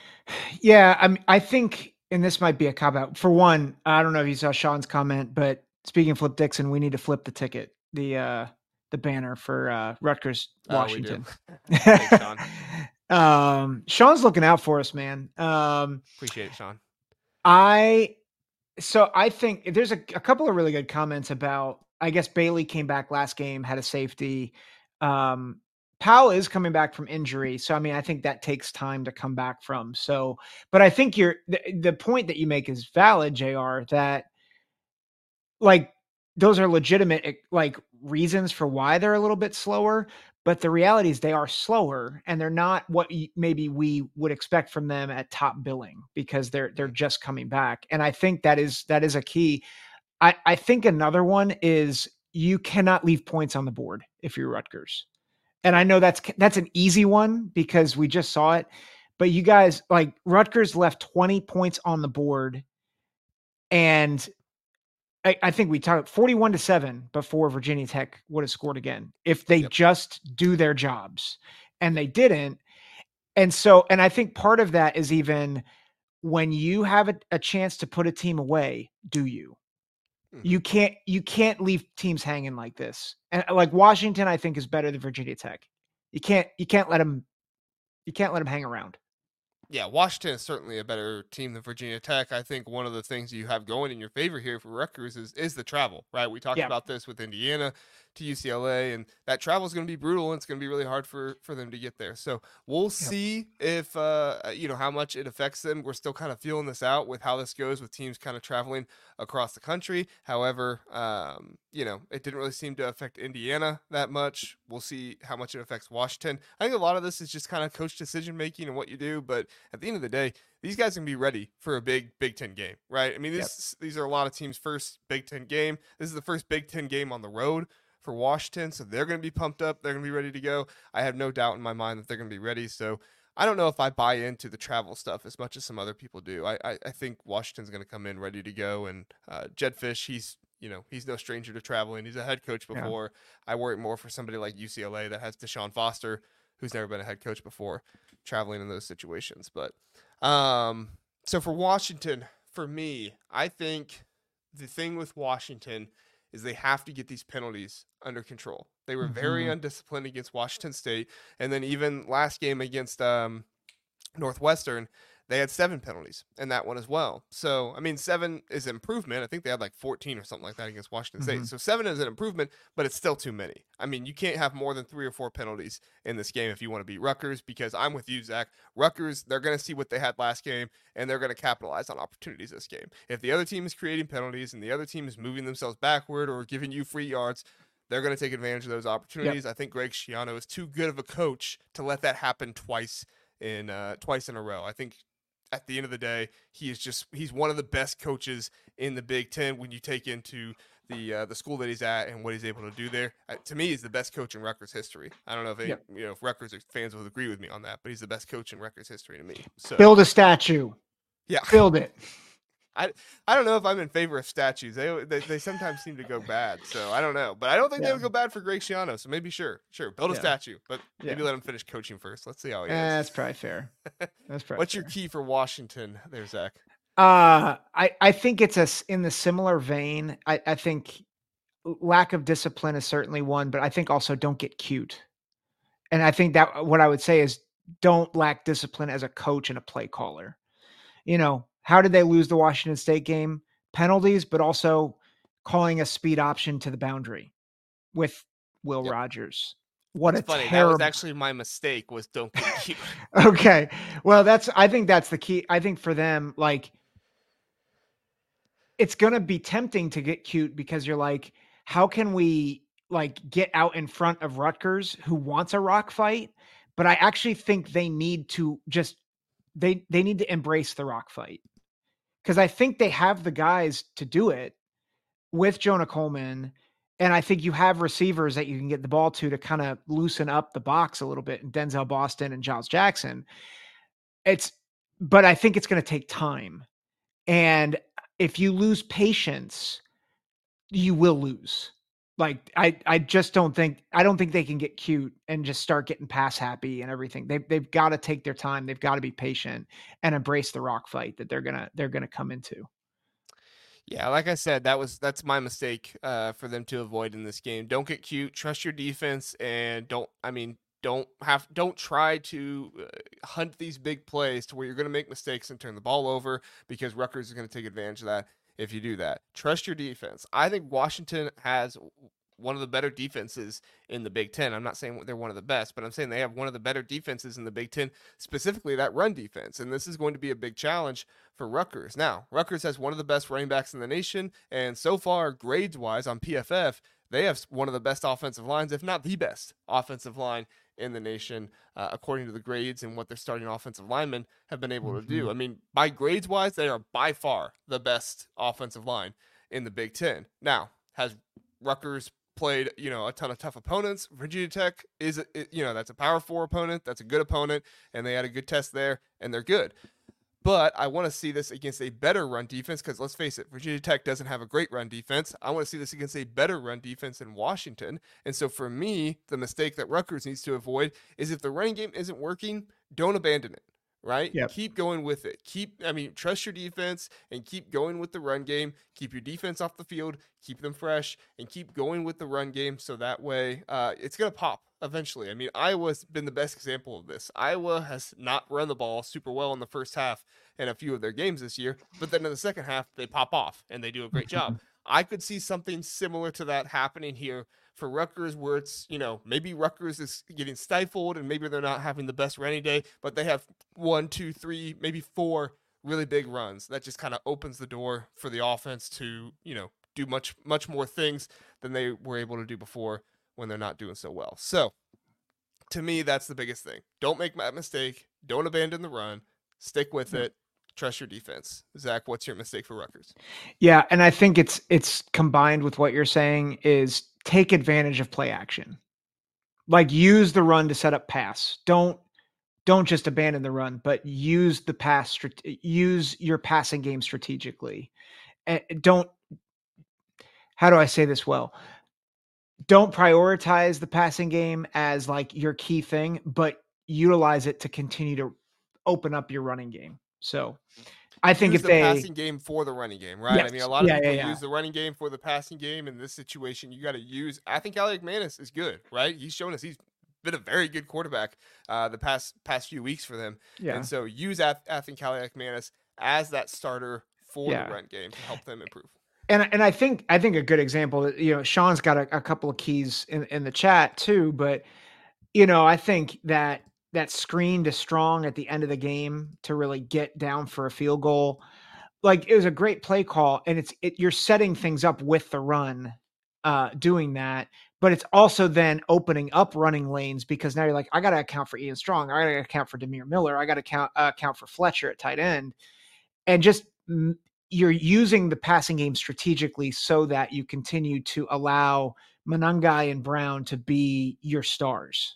Yeah, I think, and this might be a cop out. For one, I don't know if you saw Sean's comment, but speaking of Flip Dixon, we need to flip the ticket, the banner for Rutgers, Washington. Thanks, Sean. Sean's looking out for us, man. Appreciate it, Sean. I think there's a couple of really good comments about, I guess Bailey came back last game, had a safety. Powell is coming back from injury. So, I mean, I think that takes time to come back from. So, but I think the point that you make is valid, JR, that like those are legitimate like reasons for why they're a little bit slower. But the reality is they are slower, and they're not what maybe we would expect from them at top billing, because they're just coming back. And I think that is a key. I think another one is you cannot leave points on the board if you're Rutgers. And I know that's an easy one because we just saw it, but you guys, like, Rutgers left 20 points on the board, and I think we talked 41-7 before Virginia Tech would have scored again if they just do their jobs, and they didn't. And so, and I think part of that is, even when you have a chance to put a team away, do you? You can't leave teams hanging like this. And like Washington, I think, is better than Virginia Tech. You can't let them hang around. Yeah, Washington is certainly a better team than Virginia Tech. I think one of the things you have going in your favor here for Rutgers is the travel, right? We talked Yeah. about this with Indiana to UCLA, and that travel is going to be brutal, and it's going to be really hard for them to get there. So we'll Yep. see if how much it affects them. We're still kind of feeling this out with how this goes with teams kind of traveling across the country. However, it didn't really seem to affect Indiana that much. We'll see how much it affects Washington. I think a lot of this is just kind of coach decision making and what you do, but at the end of the day, these guys can be ready for a big Big Ten game, right? I mean, Yep. these are a lot of teams' first Big Ten game. This is the first Big Ten game on the road for Washington, so they're going to be pumped up. They're going to be ready to go. I have no doubt in my mind that they're going to be ready. So I don't know if I buy into the travel stuff as much as some other people do. I think Washington's going to come in ready to go, and Jed Fish, he's no stranger to traveling. He's a head coach Yeah. before. I worry more for somebody like UCLA that has Deshaun Foster, who's never been a head coach before, traveling in those situations. But so for Washington, for me, I think the thing with Washington is they have to get these penalties under control. They were very Hmm. undisciplined against Washington State, and then even last game against Northwestern, they had 7 penalties in that one as well. So, I mean, 7 is improvement. I think they had like 14 or something like that against Washington Hmm. State. So 7 is an improvement, but it's still too many. I mean, you can't have more than 3 or 4 penalties in this game if you want to beat Rutgers, because I'm with you, Zach. Rutgers, they're going to see what they had last game, and they're going to capitalize on opportunities this game. If the other team is creating penalties and the other team is moving themselves backward or giving you free yards, they're going to take advantage of those Yep. opportunities. I think Greg Schiano is too good of a coach to let that happen twice in a row. I think at the end of the day, he's one of the best coaches in the Big Ten when you take into the school that he's at and what he's able to do there. To me, he's the best coach in Rutgers history. I don't know Yep. if Rutgers fans would agree with me on that, but he's the best coach in Rutgers history to me. So Build a statue. yeah, Build it. I I don't know if I'm in favor of statues. They sometimes seem to go bad, so I don't know. But I don't think they Yeah. would go bad for Greg Schiano. So maybe sure build a Yeah. statue, but Yeah. maybe let him finish coaching first. Let's see how he is. That's probably fair. That's probably What's your fair. key for Washington there, Zach? I think in the similar vein. I think lack of discipline is certainly one, but I think also don't get cute. And I think that what I would say is don't lack discipline as a coach and a play caller. How did they lose the Washington State game? Penalties, but also calling a speed option to the boundary with Will Yep. Rogers. What It's a funny. That was terrible. actually my mistake was don't get cute. Okay. Well, I think that's the key. I think for them, like, it's going to be tempting to get cute because you're like, how can we like get out in front of Rutgers who wants a rock fight? But I actually think they need to just they need to embrace the rock fight because I think they have the guys to do it with Jonah Coleman. And I think you have receivers that you can get the ball to kind of loosen up the box a little bit, and Denzel Boston and Giles Jackson. It's, but I think it's going to take time. And if you lose patience, you will lose. Like I just don't think they can get cute and just start getting pass happy and everything. They've got to take their time. They've got to be patient and embrace the rock fight that they're gonna come into. Yeah, like I said, that's my mistake for them to avoid in this game. Don't get cute. Trust your defense, and don't try to hunt these big plays to where you're going to make mistakes and turn the ball over, because Rutgers is going to take advantage of that if you do that. Trust your defense. I think Washington has one of the better defenses in the Big Ten. I'm not saying they're one of the best, but I'm saying they have one of the better defenses in the Big Ten, specifically that run defense. And this is going to be a big challenge for Rutgers. Now, Rutgers has one of the best running backs in the nation, and so far, grades wise on PFF, they have one of the best offensive lines, if not the best offensive line in the nation, according to the grades and what their starting offensive linemen have been able to Mm-hmm. do. I mean, by grades wise, they are by far the best offensive line in the Big Ten. Now, has Rutgers played a ton of tough opponents? Virginia Tech that's a Power 4 opponent, that's a good opponent, and they had a good test there, and they're good. But I want to see this against a better run defense, because let's face it, Virginia Tech doesn't have a great run defense. I want to see this against a better run defense in Washington. And so for me, the mistake that Rutgers needs to avoid is, if the running game isn't working, don't abandon it. right? Yep. Keep going with it. Trust your defense and keep going with the run game. Keep your defense off the field, keep them fresh, and keep going with the run game. So that way, it's going to pop eventually. I mean, Iowa's been the best example of this. Iowa has not run the ball super well in the first half in a few of their games this year, but then in the second half, they pop off and they do a great job. I could see something similar to that happening here for Rutgers, where it's, maybe Rutgers is getting stifled and maybe they're not having the best rainy day, but they have 1, 2, 3, maybe 4 really big runs. That just kind of opens the door for the offense to, do much, much more things than they were able to do before when they're not doing so well. So to me, that's the biggest thing. Don't make that mistake. Don't abandon the run. Stick with it. Trust your defense. Zach, what's your mistake for Rutgers? Yeah, and I think it's combined with what you're saying is take advantage of play action. Like use the run to set up pass. Don't just abandon the run, but use the pass. Use your passing game strategically. And don't. How do I say this well? Don't prioritize the passing game as like your key thing, but utilize it to continue to open up your running game. So I think use if the passing game for the running game, right? yes, I mean, a lot of people use the running game for the passing game. In this situation, you got to use. I think Alec Manis is good, right? He's shown us he's been a very good quarterback the past few weeks for them. Yeah. And so use I think Alec Manis as that starter for the run game to help them improve. And I think a good example, Sean's got a couple of keys in the chat too, but I think that screen to Strong at the end of the game to really get down for a field goal, like it was a great play call, and you're setting things up with the run, doing that, but it's also then opening up running lanes because now you're like, I got to account for Ian Strong, I got to account for Demir Miller, I got to account for Fletcher at tight end, and just you're using the passing game strategically so that you continue to allow Monangai and Brown to be your stars.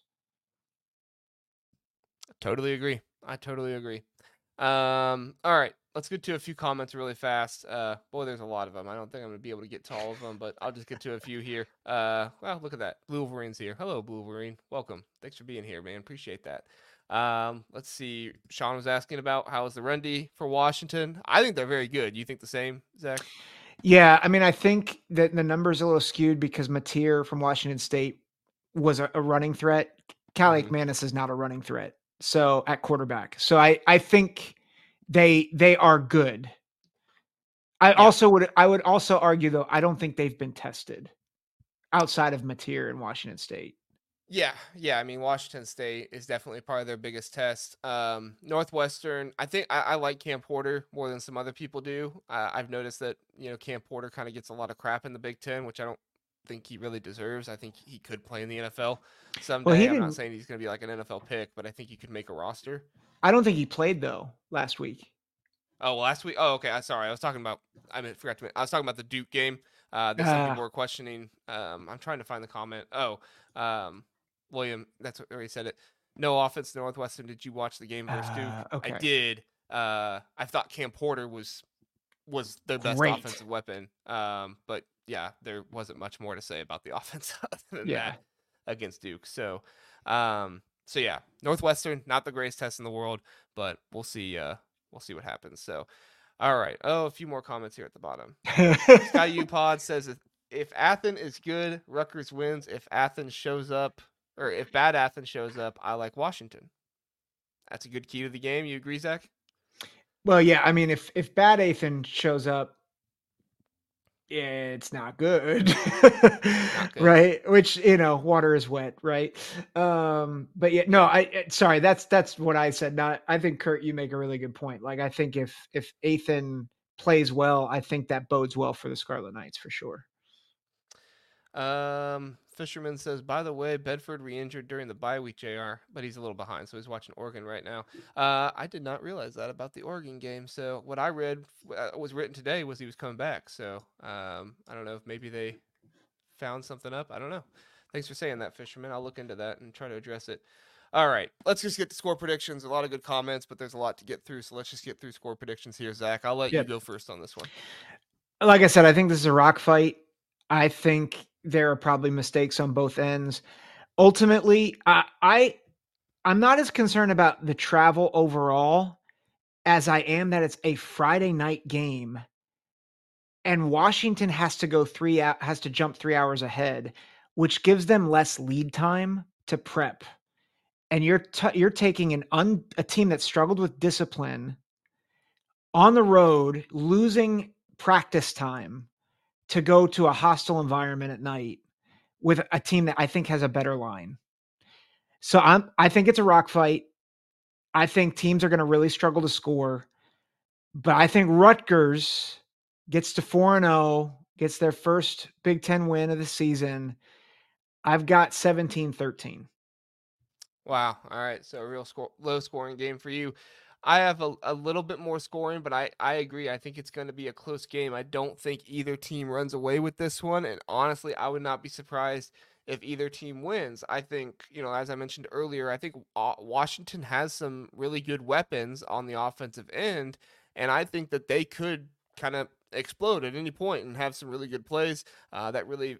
Totally agree. I totally agree. All right, let's get to a few comments really fast. Boy, there's a lot of them. I don't think I'm going to be able to get to all of them, but I'll just get to a few here. Well, look at that. Blue Wolverine's here. Hello, Blue Wolverine. Welcome. Thanks for being here, man. Appreciate that. Let's see. Sean was asking about how is the run D for Washington. I think they're very good. You think the same, Zach? Yeah, I mean, I think that the numbers are a little skewed because Mateer from Washington State was a running threat. Caliac Manis is not a running threat. So at quarterback. So I think they are good. I would also argue though, I don't think they've been tested outside of Mateer in Washington State. Yeah. I mean, Washington State is definitely part of their biggest test. Northwestern, I think I like Cam Porter more than some other people do. I've noticed that Cam Porter kind of gets a lot of crap in the Big Ten, which I don't think he really deserves. I think he could play in the NFL someday. I'm not saying he's going to be like an NFL pick, but I think he could make a roster. I don't think he played though last week. Oh, last week. Oh, okay. Sorry. I was talking about the Duke game. That some people were questioning. I'm trying to find the comment. William, that's where he said it. No offense to Northwestern. Did you watch the game versus Duke? Okay. I did. I thought Cam Porter was their best offensive weapon. But yeah, there wasn't much more to say about the offense other than that against Duke. So yeah, Northwestern, not the greatest test in the world, but we'll see. We'll see what happens. So, all right. Oh, a few more comments here at the bottom. Sky U Pod says if Athens is good, Rutgers wins. If Athens shows up, or if bad Athens shows up, I like Washington. That's a good key to the game. You agree, Zach? Well, yeah. I mean, if bad Athens shows up, it's not good. Right? Which, water is wet, right? But yeah, no, sorry, that's what I said. I think Kurt, you make a really good point. Like, I think if Athens plays well, I think that bodes well for the Scarlet Knights for sure. Fisherman says, by the way, Bedford re-injured during the bye week, JR, but he's a little behind, so he's watching Oregon right now. I did not realize that about the Oregon game. So what I read was written today was he was coming back. So I don't know if maybe they found something up. I don't know. Thanks for saying that, Fisherman. I'll look into that and try to address it. All right, let's just get to score predictions. A lot of good comments, but there's a lot to get through. So let's just get through score predictions here, Zach. I'll let you go first on this one. Like I said, I think this is a rock fight. I think there are probably mistakes on both ends. Ultimately, I I'm not as concerned about the travel overall as I am that it's a Friday night game and Washington has to has to jump 3 hours ahead, which gives them less lead time to prep. And you're taking a team that struggled with discipline on the road, losing practice time to go to a hostile environment at night with a team that I think has a better line. So I think it's a rock fight. I think teams are going to really struggle to score, but I think Rutgers gets to 4-0, gets their first Big 10 win of the season. I've got 17-13. Wow. All right. So a real low scoring game for you. I have a little bit more scoring, but I agree. I think it's going to be a close game. I don't think either team runs away with this one. And honestly, I would not be surprised if either team wins. I think, as I mentioned earlier, I think Washington has some really good weapons on the offensive end. And I think that they could kind of explode at any point and have some really good plays that really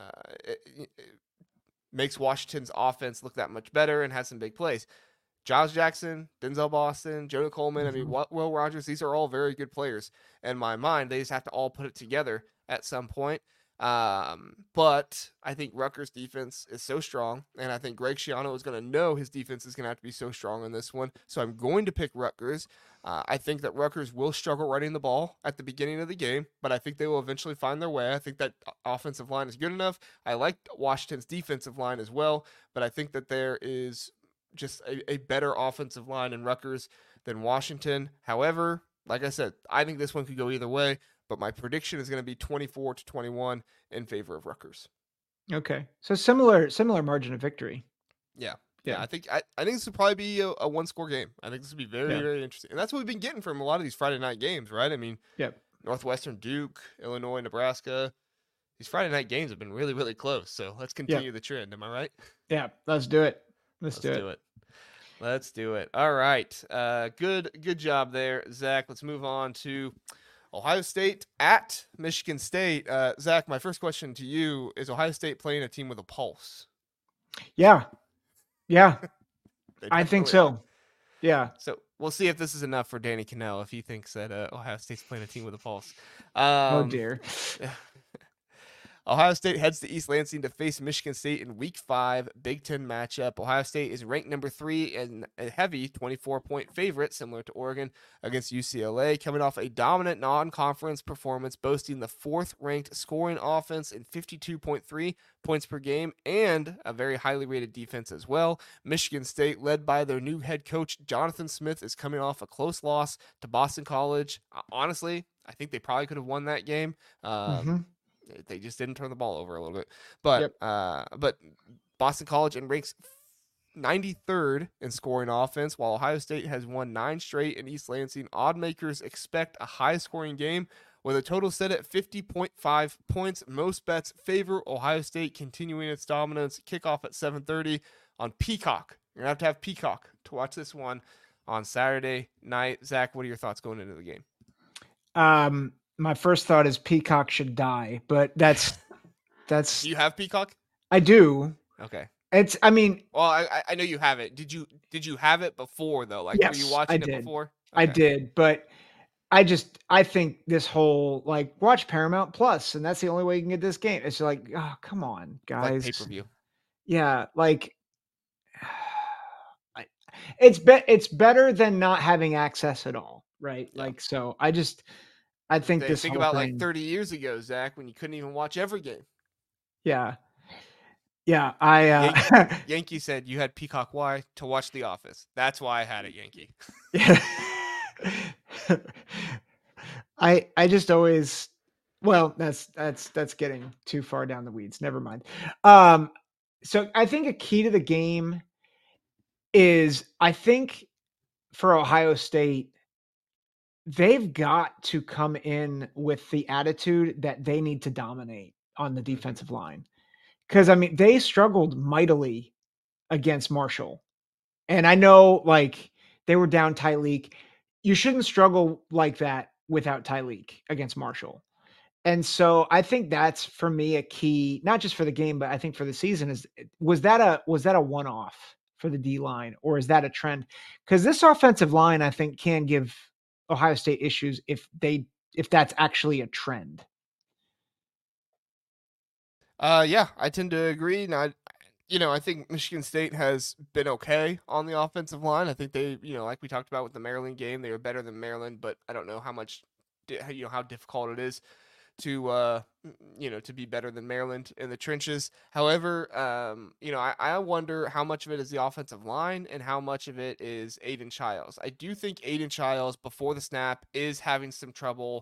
makes Washington's offense look that much better and has some big plays. Giles Jackson, Denzel Boston, Jonah Coleman, I mean, Will Rogers, these are all very good players in my mind. They just have to all put it together at some point. But I think Rutgers' defense is so strong, and I think Greg Schiano is going to know his defense is going to have to be so strong in this one. So I'm going to pick Rutgers. I think that Rutgers will struggle running the ball at the beginning of the game, but I think they will eventually find their way. I think that offensive line is good enough. I like Washington's defensive line as well, but I think that there is just a better offensive line in Rutgers than Washington. However, like I said, I think this one could go either way, but my prediction is going to be 24-21 in favor of Rutgers. Okay. So similar margin of victory. Yeah. Yeah, I think this will probably be a one-score game. I think this will be very, very interesting. And that's what we've been getting from a lot of these Friday night games, right? I mean, Northwestern, Duke, Illinois, Nebraska. These Friday night games have been really, really close. So let's continue the trend. Am I right? Yeah, let's do it. Let's do it. Let's do it. All right. Good job there, Zach. Let's move on to Ohio State at Michigan State. Zach, my first question to you is: Ohio State playing a team with a pulse? Yeah. I think so. Yeah. So we'll see if this is enough for Danny Kanell if he thinks that Ohio State's playing a team with a pulse. Oh dear. Ohio State heads to East Lansing to face Michigan State in Week 5 Big Ten matchup. Ohio State is ranked number 3 and a heavy 24-point favorite, similar to Oregon, against UCLA, coming off a dominant non-conference performance, boasting the 4th-ranked scoring offense and 52.3 points per game, and a very highly rated defense as well. Michigan State, led by their new head coach, Jonathan Smith, is coming off a close loss to Boston College. Honestly, I think they probably could have won that game. They just didn't turn the ball over a little bit. But Boston College ranks 93rd in scoring offense, while Ohio State has won 9 straight in East Lansing. Oddmakers expect a high-scoring game with a total set at 50.5 points. Most bets favor Ohio State continuing its dominance. Kickoff at 7:30 on Peacock. You're going to have Peacock to watch this one on Saturday night. Zach, what are your thoughts going into the game? My first thought is Peacock should die, but that's. Do you have Peacock? I do. Okay. Well, I know you have it. Did you have it before though? Like, yes, were you watching it before? Okay. I did, but I think this whole watch Paramount Plus, and that's the only way you can get this game. It's like, oh, come on, guys. Like pay-per-view. Yeah, it's better than not having access at all, right? Yeah. So I think this. Think about 30 years ago, Zach, when you couldn't even watch every game. Yeah. Yankee said you had Peacock. Why? To watch The Office. That's why I had it, Yankee. Yeah. I just always. Well, that's getting too far down the weeds. Never mind. So I think a key to the game is, I think for Ohio State, they've got to come in with the attitude that they need to dominate on the defensive line. Because, they struggled mightily against Marshall. And I know, they were down Tyleik. You shouldn't struggle like that without Tyleik against Marshall. And so I think that's, for me, a key, not just for the game, but I think for the season, was that a one-off for the D line, or is that a trend? Because this offensive line, I think, can give Ohio State issues if that's actually a trend. Yeah, I tend to agree. Now, I think Michigan State has been okay on the offensive line. I think they, like we talked about with the Maryland game, they were better than Maryland, but I don't know how much, how difficult it is to to be better than Maryland in the trenches. However, I wonder how much of it is the offensive line and how much of it is Aiden Childs. I do think Aiden Childs before the snap is having some trouble,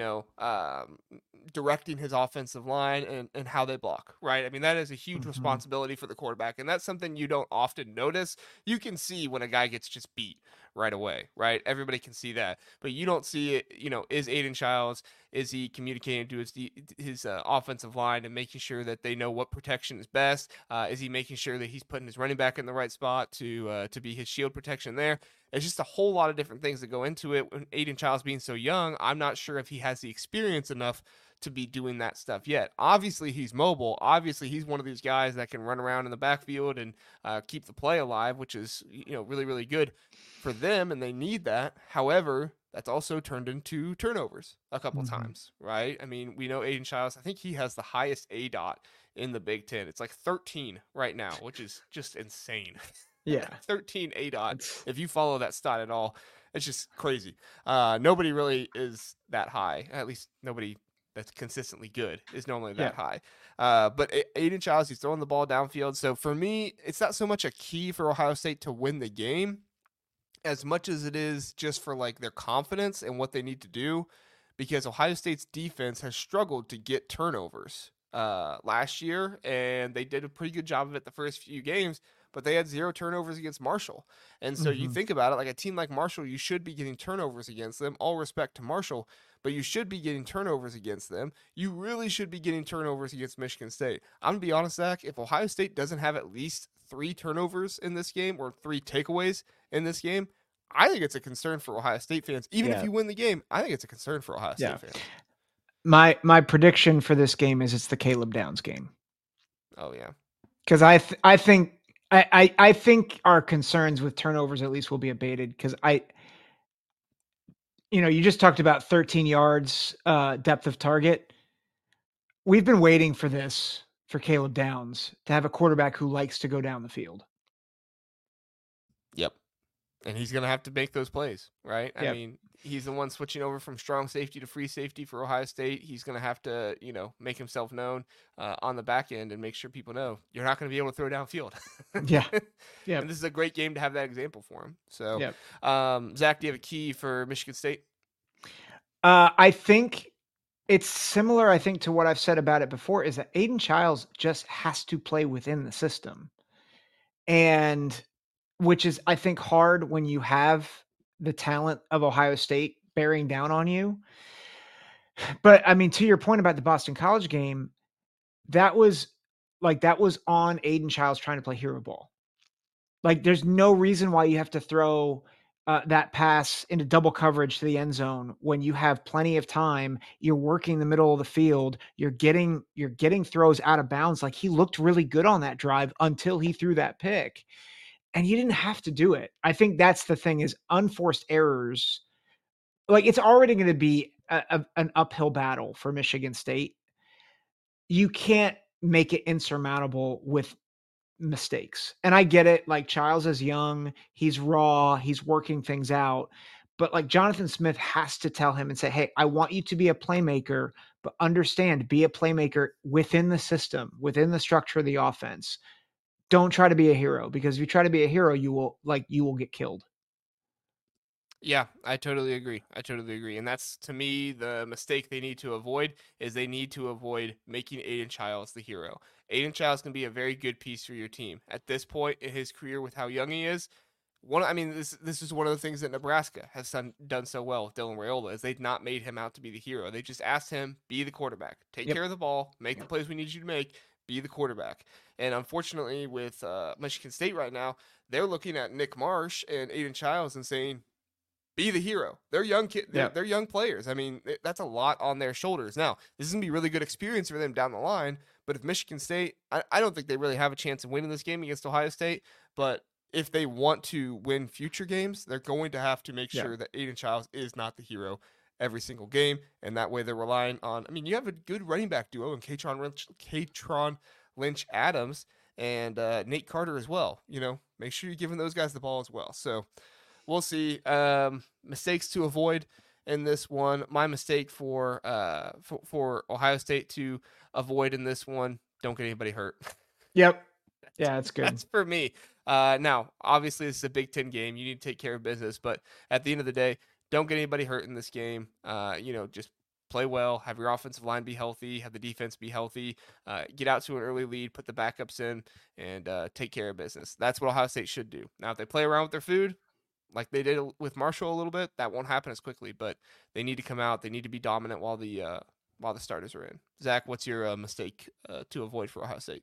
directing his offensive line and how they block, right? I mean, that is a huge responsibility for the quarterback, and that's something you don't often notice. You can see when a guy gets just beat right away, right? Everybody can see that, but you don't see it. Is Aiden Childs, is he communicating to his offensive line and making sure that they know what protection is best? Is he making sure that he's putting his running back in the right spot to be his shield protection there? It's just a whole lot of different things that go into it. When Aiden Childs being so young, I'm not sure if he has the experience enough to be doing that stuff yet. Obviously, he's mobile. Obviously, he's one of these guys that can run around in the backfield and keep the play alive, which is really, really good for them, and they need that. However, that's also turned into turnovers a couple times, right? I mean, we know Aiden Childs, I think he has the highest ADOT in the Big Ten. It's like 13 right now, which is just insane. Yeah. 13 ADOT. If you follow that stat at all, it's just crazy. Nobody really is that high. At least nobody that's consistently good is normally that high. But Aiden Childs, he's throwing the ball downfield. So for me, it's not so much a key for Ohio State to win the game as much as it is just for like their confidence and what they need to do, because Ohio State's defense has struggled to get turnovers last year, and they did a pretty good job of it the first few games, but they had 0 turnovers against Marshall. And so you think about it, like a team like Marshall, you should be getting turnovers against them. All respect to Marshall, but you should be getting turnovers against them. You really should be getting turnovers against Michigan State. I'm going to be honest, Zach, if Ohio State doesn't have at least 3 turnovers in this game or 3 takeaways in this game, I think it's a concern for Ohio State fans. Even if you win the game, I think it's a concern for Ohio State fans. My prediction for this game is it's the Caleb Downs game. Oh yeah, because I think our concerns with turnovers at least will be abated, because you just talked about 13 yards depth of target. We've been waiting for this for Caleb Downs to have a quarterback who likes to go down the field. Yep. And he's going to have to make those plays, right? I mean, he's the one switching over from strong safety to free safety for Ohio State. He's going to have to, make himself known on the back end and make sure people know you're not going to be able to throw downfield. Yeah. And this is a great game to have that example for him. So, Zach, do you have a key for Michigan State? I think it's similar, to what I've said about it before, is that Aiden Childs just has to play within the system. And which is, I think, hard when you have the talent of Ohio State bearing down on you. But I mean, to your point about the Boston College game, that was on Aiden Childs trying to play hero ball. Like, there's no reason why you have to throw that pass into double coverage to the end zone when you have plenty of time. You're working the middle of the field. You're getting throws out of bounds. Like, he looked really good on that drive until he threw that pick. And you didn't have to do it. I think that's the thing, is unforced errors. Like, it's already going to be an uphill battle for Michigan State. You can't make it insurmountable with mistakes. And I get it. Like, Childs is young. He's raw. He's working things out. But like, Jonathan Smith has to tell him and say, hey, I want you to be a playmaker, but understand, be a playmaker within the system, within the structure of the offense. Don't try to be a hero, because if you try to be a hero, you will get killed. Yeah, I totally agree. And that's, to me, the mistake they need to avoid is they need to avoid making Aiden Childs the hero. Aiden Childs can be a very good piece for your team. At this point in his career, with how young he is, this is one of the things that Nebraska has done so well with Dylan Raiola, is they've not made him out to be the hero. They just asked him, be the quarterback, take care of the ball, make the plays we need you to make, be the quarterback. And unfortunately, with Michigan State right now, they're looking at Nick Marsh and Aiden Childs and saying, be the hero. They're young kids. They're young players. I mean, that's a lot on their shoulders. Now, this is going to be really good experience for them down the line. But if Michigan State, I don't think they really have a chance of winning this game against Ohio State. But if they want to win future games, they're going to have to make Yeah. sure that Aiden Childs is not the hero every single game, and that way they're relying on. I mean, you have a good running back duo in Katron Lynch Adams and Nate Carter as well. Make sure you're giving those guys the ball as well. So we'll see. Mistakes to avoid in this one. My mistake for Ohio State to avoid in this one: don't get anybody hurt. Yep. Yeah, that's good. That's for me. Now, obviously, this is a Big Ten game. You need to take care of business, but at the end of the day, don't get anybody hurt in this game. Just play well, have your offensive line be healthy, have the defense be healthy, get out to an early lead, put the backups in, and take care of business. That's what Ohio State should do. Now, if they play around with their food, like they did with Marshall a little bit, that won't happen as quickly. But they need to come out. They need to be dominant while the starters are in. Zach, what's your mistake to avoid for Ohio State?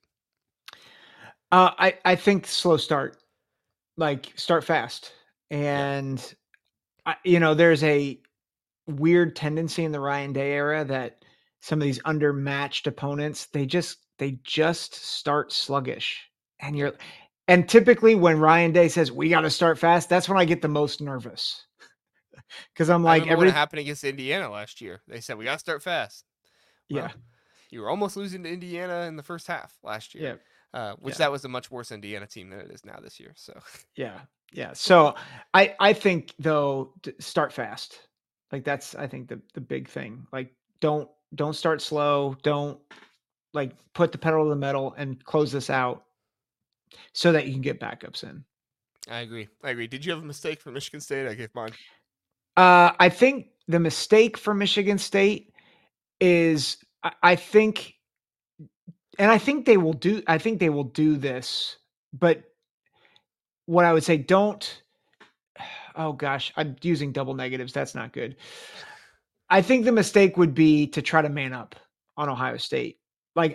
I think slow start, like start fast, and there's a weird tendency in the Ryan Day era that some of these undermatched opponents they just start sluggish, and typically when Ryan Day says we got to start fast, that's when I get the most nervous because I'm I like remember when it happened against Indiana last year. They said we got to start fast. Well, yeah, you were almost losing to Indiana in the first half last year. Yeah. That was a much worse Indiana team than it is now this year. So yeah. So I think though start fast. Like that's I think the big thing. Like don't start slow. Don't like put the pedal to the metal and close this out so that you can get backups in. I agree. Did you have a mistake for Michigan State? I gave mine. I think the mistake for Michigan State is I think they will do this, but what I would say don't oh gosh, I'm using double negatives. That's not good. I think the mistake would be to try to man up on Ohio State. Like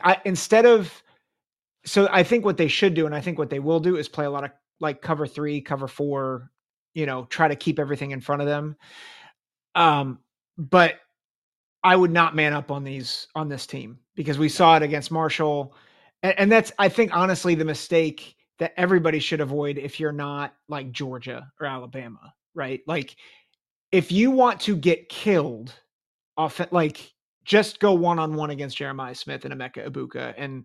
I think what they should do, and I think what they will do is play a lot of like cover 3, cover 4, try to keep everything in front of them. But I would not man up on this team because we saw it against Marshall. And that's, I think, honestly, the mistake that everybody should avoid if you're not like Georgia or Alabama, right? Like, if you want to get killed, like, just go one-on-one against Jeremiah Smith and Emeka Ibuka, and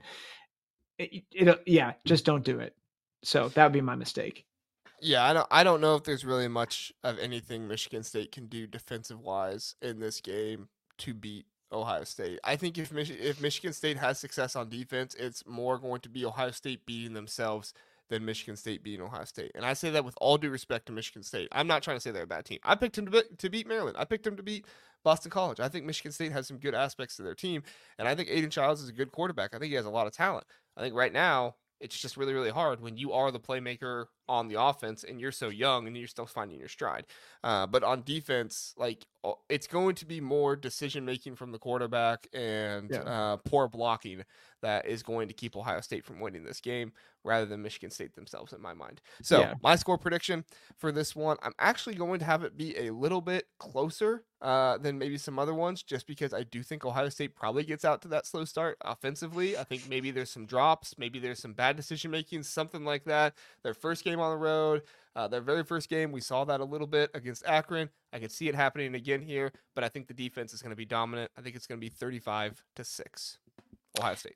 just don't do it. So that would be my mistake. Yeah, I don't know if there's really much of anything Michigan State can do defensive wise in this game to beat Ohio State. I think if Michigan State has success on defense, it's more going to be Ohio State beating themselves than Michigan State beating Ohio State. And I say that with all due respect to Michigan State. I'm not trying to say they're a bad team. I picked them to beat Maryland. I picked them to beat Boston College. I think Michigan State has some good aspects to their team, and I think Aiden Childs is a good quarterback. I think he has a lot of talent. I think right now it's just really, really hard when you are the playmaker on the offense and you're so young and you're still finding your stride. But on defense, like it's going to be more decision making from the quarterback and poor blocking that is going to keep Ohio State from winning this game rather than Michigan State themselves, in my mind. So my score prediction for this one, I'm actually going to have it be a little bit closer than maybe some other ones, just because I do think Ohio State probably gets out to that slow start offensively. I think maybe there's some drops, maybe there's some bad decision making, something like that. Their first game on the road, their very first game, we saw that a little bit against Akron. I could see it happening again here, but I think the defense is going to be dominant. I think it's going to be 35-6, Ohio State.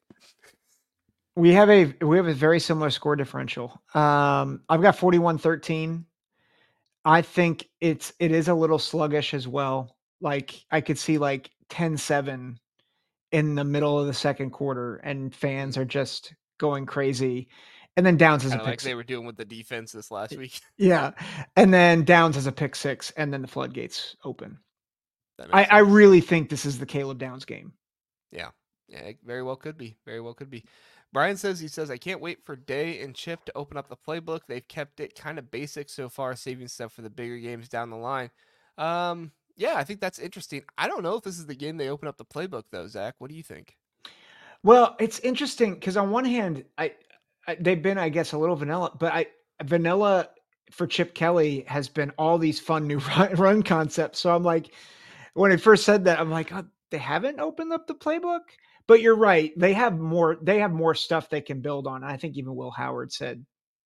We have a very similar score differential. I've got 41-13. I think it is a little sluggish as well. Like I could see like 10-7 in the middle of the second quarter and fans are just going crazy. And then Downs is a pick like they were doing with the defense this last week. Yeah. And then Downs has a pick 6 and then the floodgates open. I really think this is the Caleb Downs game. Yeah, it very well could be. Very well could be. Brian says, I can't wait for Day and Chip to open up the playbook. They've kept it kind of basic so far, saving stuff for the bigger games down the line. Yeah, I think that's interesting. I don't know if this is the game they open up the playbook, though, Zach. What do you think? Well, it's interesting because on one hand, they've been, I guess, a little vanilla, but vanilla for Chip Kelly has been all these fun new run concepts. So I'm like, when I first said that, I'm like, oh, they haven't opened up the playbook. But you're right. They have more stuff they can build on. I think even Will Howard said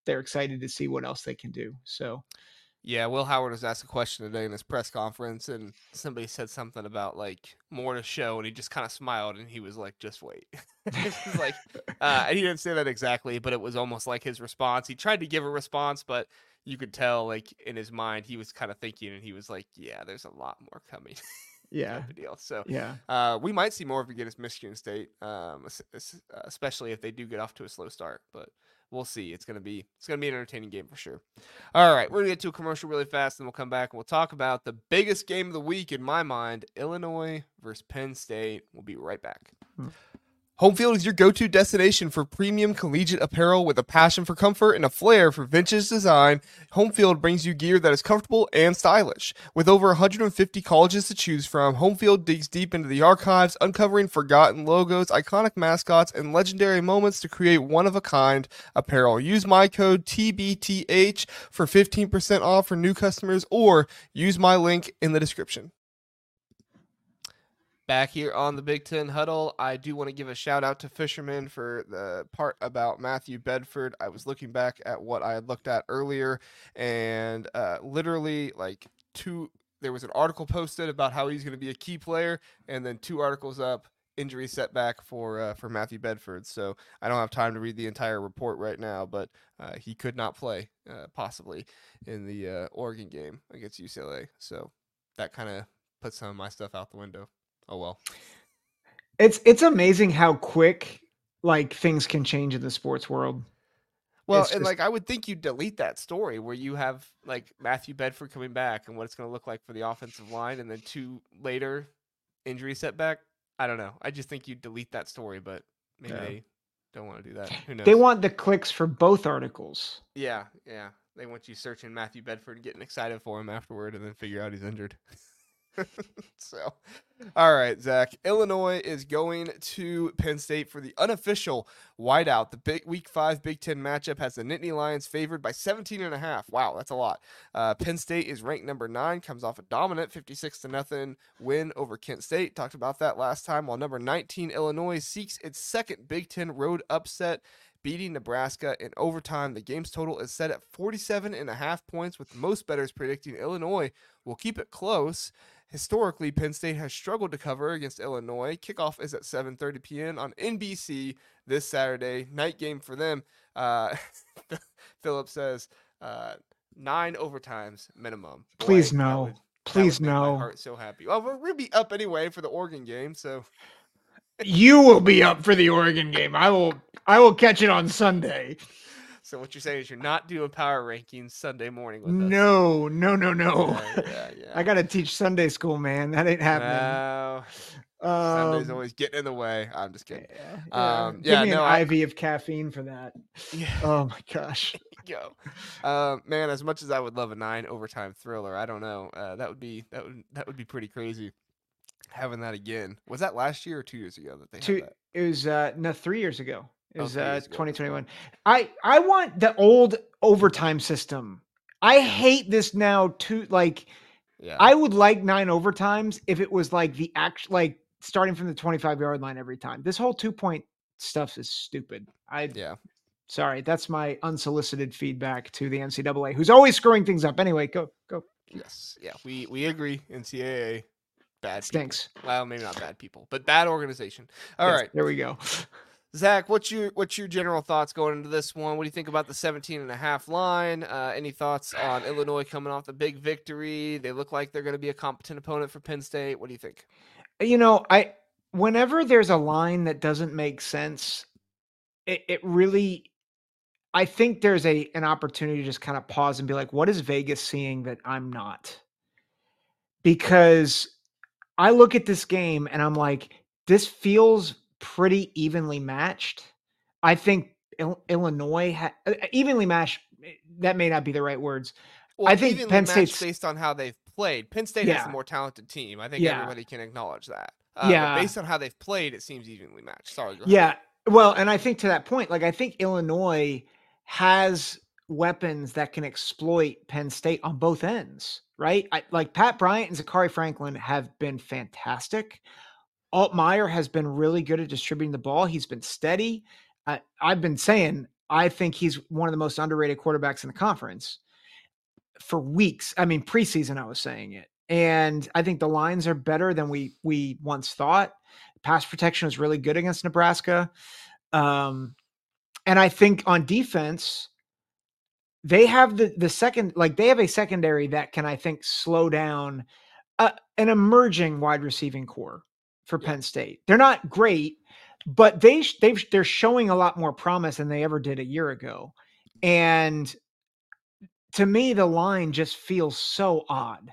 they're excited to see what else they can do. So Yeah, Will Howard was asked a question today in his press conference, and somebody said something about like more to show, and he just kind of smiled, and he was like, "Just wait." This is like, he didn't say that exactly, but it was almost like his response. He tried to give a response, but you could tell, like in his mind, he was kind of thinking, and he was like, "Yeah, there's a lot more coming." yeah, Type of deal. So, yeah. we might see more of it against Michigan State, especially if they do get off to a slow start, but. We'll see. It's gonna be an entertaining game for sure. All right, we're gonna get to a commercial really fast, and we'll come back and we'll talk about the biggest game of the week in my mind: Illinois versus Penn State. We'll be right back. Homefield is your go-to destination for premium collegiate apparel with a passion for comfort and a flair for vintage design. Homefield brings you gear that is comfortable and stylish. With over 150 colleges to choose from, Homefield digs deep into the archives, uncovering forgotten logos, iconic mascots, and legendary moments to create one-of-a-kind apparel. Use my code TBTH for 15% off for new customers, or use my link in the description. Back here on the Big Ten Huddle, I do want to give a shout out to Fisherman for the part about Matthew Bedford. I was looking back at what I had looked at earlier, and literally like there was an article posted about how he's going to be a key player, and then 2 articles up, injury setback for Matthew Bedford. So I don't have time to read the entire report right now, but he could not play possibly in the Oregon game against UCLA. So that kind of puts some of my stuff out the window. Oh well. It's amazing how quick like things can change in the sports world. Well, and like I would think you'd delete that story where you have like Matthew Bedford coming back and what it's going to look like for the offensive line, and then 2 later injury setback. I don't know. I just think you'd delete that story, but maybe they don't want to do that. Who knows? They want the clicks for both articles. Yeah. They want you searching Matthew Bedford and getting excited for him afterward, and then figure out he's injured. So, all right, Zach. Illinois is going to Penn State for the unofficial whiteout. The big Week 5 Big Ten matchup has the Nittany Lions favored by 17.5. Wow, that's a lot. Penn State is ranked number 9, comes off a dominant 56-0 win over Kent State. Talked about that last time. While number 19 Illinois seeks its second Big Ten road upset, beating Nebraska in overtime. The game's total is set at 47.5 points, with most bettors predicting Illinois will keep it close. Historically, Penn State has struggled to cover against Illinois. Kickoff is at 7:30 p.m. on NBC this Saturday. Night game for them. Philip says 9 overtimes minimum. Boy, Please no. Please that would make no. my heart so happy. Well, we're gonna be up anyway for the Oregon game, so You will be up for the Oregon game. I will catch it on Sunday. So what you're saying is you're not doing power rankings Sunday morning with us. No. Yeah. I got to teach Sunday school, man. That ain't happening. Sunday's always getting in the way. I'm just kidding. Give me an IV of caffeine for that. Yeah. Oh my gosh. Go. Man, as much as I would love a 9 overtime thriller, I don't know. That would be pretty crazy. Having that again. Was that last year or 2 years ago that they had that? It was 3 years ago. It was 2021. Okay. I want the old overtime system. I hate this now too. Like, I would like 9 overtimes if it was like the actual, like starting from the 25-yard line every time. This whole 2-point stuff is stupid. Sorry, that's my unsolicited feedback to the NCAA, who's always screwing things up. Anyway, go. Yes, yeah, we agree. NCAA bad stinks. People. Well, maybe not bad people, but bad organization. All right, there we go. Zach, what's your general thoughts going into this one? What do you think about the 17.5 line? Any thoughts on Illinois coming off the big victory? They look like they're going to be a competent opponent for Penn State. What do you think? Whenever there's a line that doesn't make sense, it really, I think there's an opportunity to just kind of pause and be like, what is Vegas seeing that I'm not? Because I look at this game and I'm like, this feels pretty evenly matched. I think Illinois evenly matched. That may not be the right words. Well, I think Penn State's based on how they've played. Penn State has the more talented team. I think everybody can acknowledge that. But based on how they've played, it seems evenly matched. Sorry. Go ahead. Yeah. Well, and I think to that point, like I think Illinois has weapons that can exploit Penn State on both ends, right? Like Pat Bryant and Zachary Franklin have been fantastic. Altmaier has been really good at distributing the ball. He's been steady. I've been saying I think he's one of the most underrated quarterbacks in the conference for weeks. I mean, preseason, I was saying it. And I think the lines are better than we once thought. Pass protection is really good against Nebraska. And I think on defense, they have the second, like they have a secondary that can, I think, slow down an emerging wide receiving core for Yeah. Penn State. They're not great, but they're showing a lot more promise than they ever did a year ago. And to me, the line just feels so odd.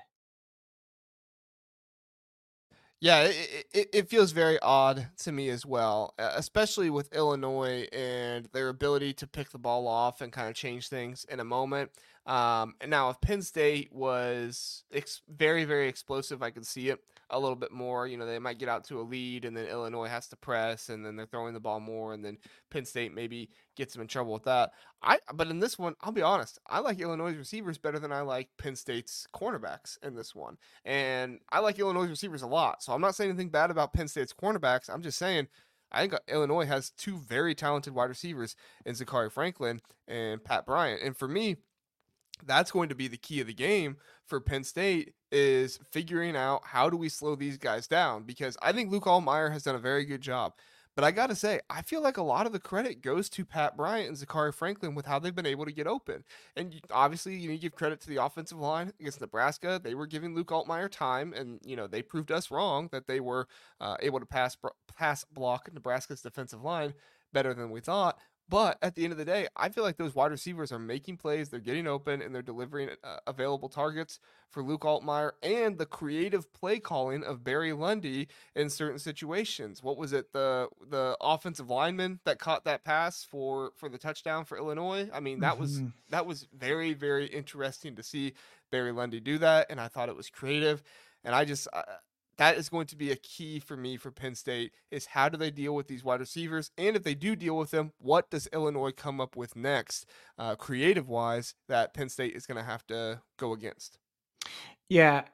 Yeah, it feels very odd to me as well, especially with Illinois and their ability to pick the ball off and kind of change things in a moment. And now, if Penn State was very, very explosive, I could see it a little bit more. You know, they might get out to a lead, and then Illinois has to press, and then they're throwing the ball more, and then Penn State maybe gets them in trouble with that. But in this one, I'll be honest, I like Illinois' receivers better than I like Penn State's cornerbacks in this one. And I like Illinois receivers a lot. So I'm not saying anything bad about Penn State's cornerbacks. I'm just saying I think Illinois has two very talented wide receivers in Zachary Franklin and Pat Bryant. And for me, that's going to be the key of the game for Penn State is figuring out how do we slow these guys down, because I think Luke Altmyer has done a very good job. But I got to say, I feel like a lot of the credit goes to Pat Bryant and Zachary Franklin with how they've been able to get open. And obviously, you need to give credit to the offensive line against Nebraska. They were giving Luke Altmyer time, and they proved us wrong that they were able to pass block Nebraska's defensive line better than we thought. But at the end of the day, I feel like those wide receivers are making plays, they're getting open, and they're delivering available targets for Luke Altmyer and the creative play calling of Barry Lundy in certain situations. What was it? The offensive lineman that caught that pass for the touchdown for Illinois? I mean, Mm-hmm. that was very, very interesting to see Barry Lundy do that, and I thought it was creative. And that is going to be a key for me for Penn State is how do they deal with these wide receivers? And if they do deal with them, what does Illinois come up with next, creative wise, that Penn State is going to have to go against? Yeah,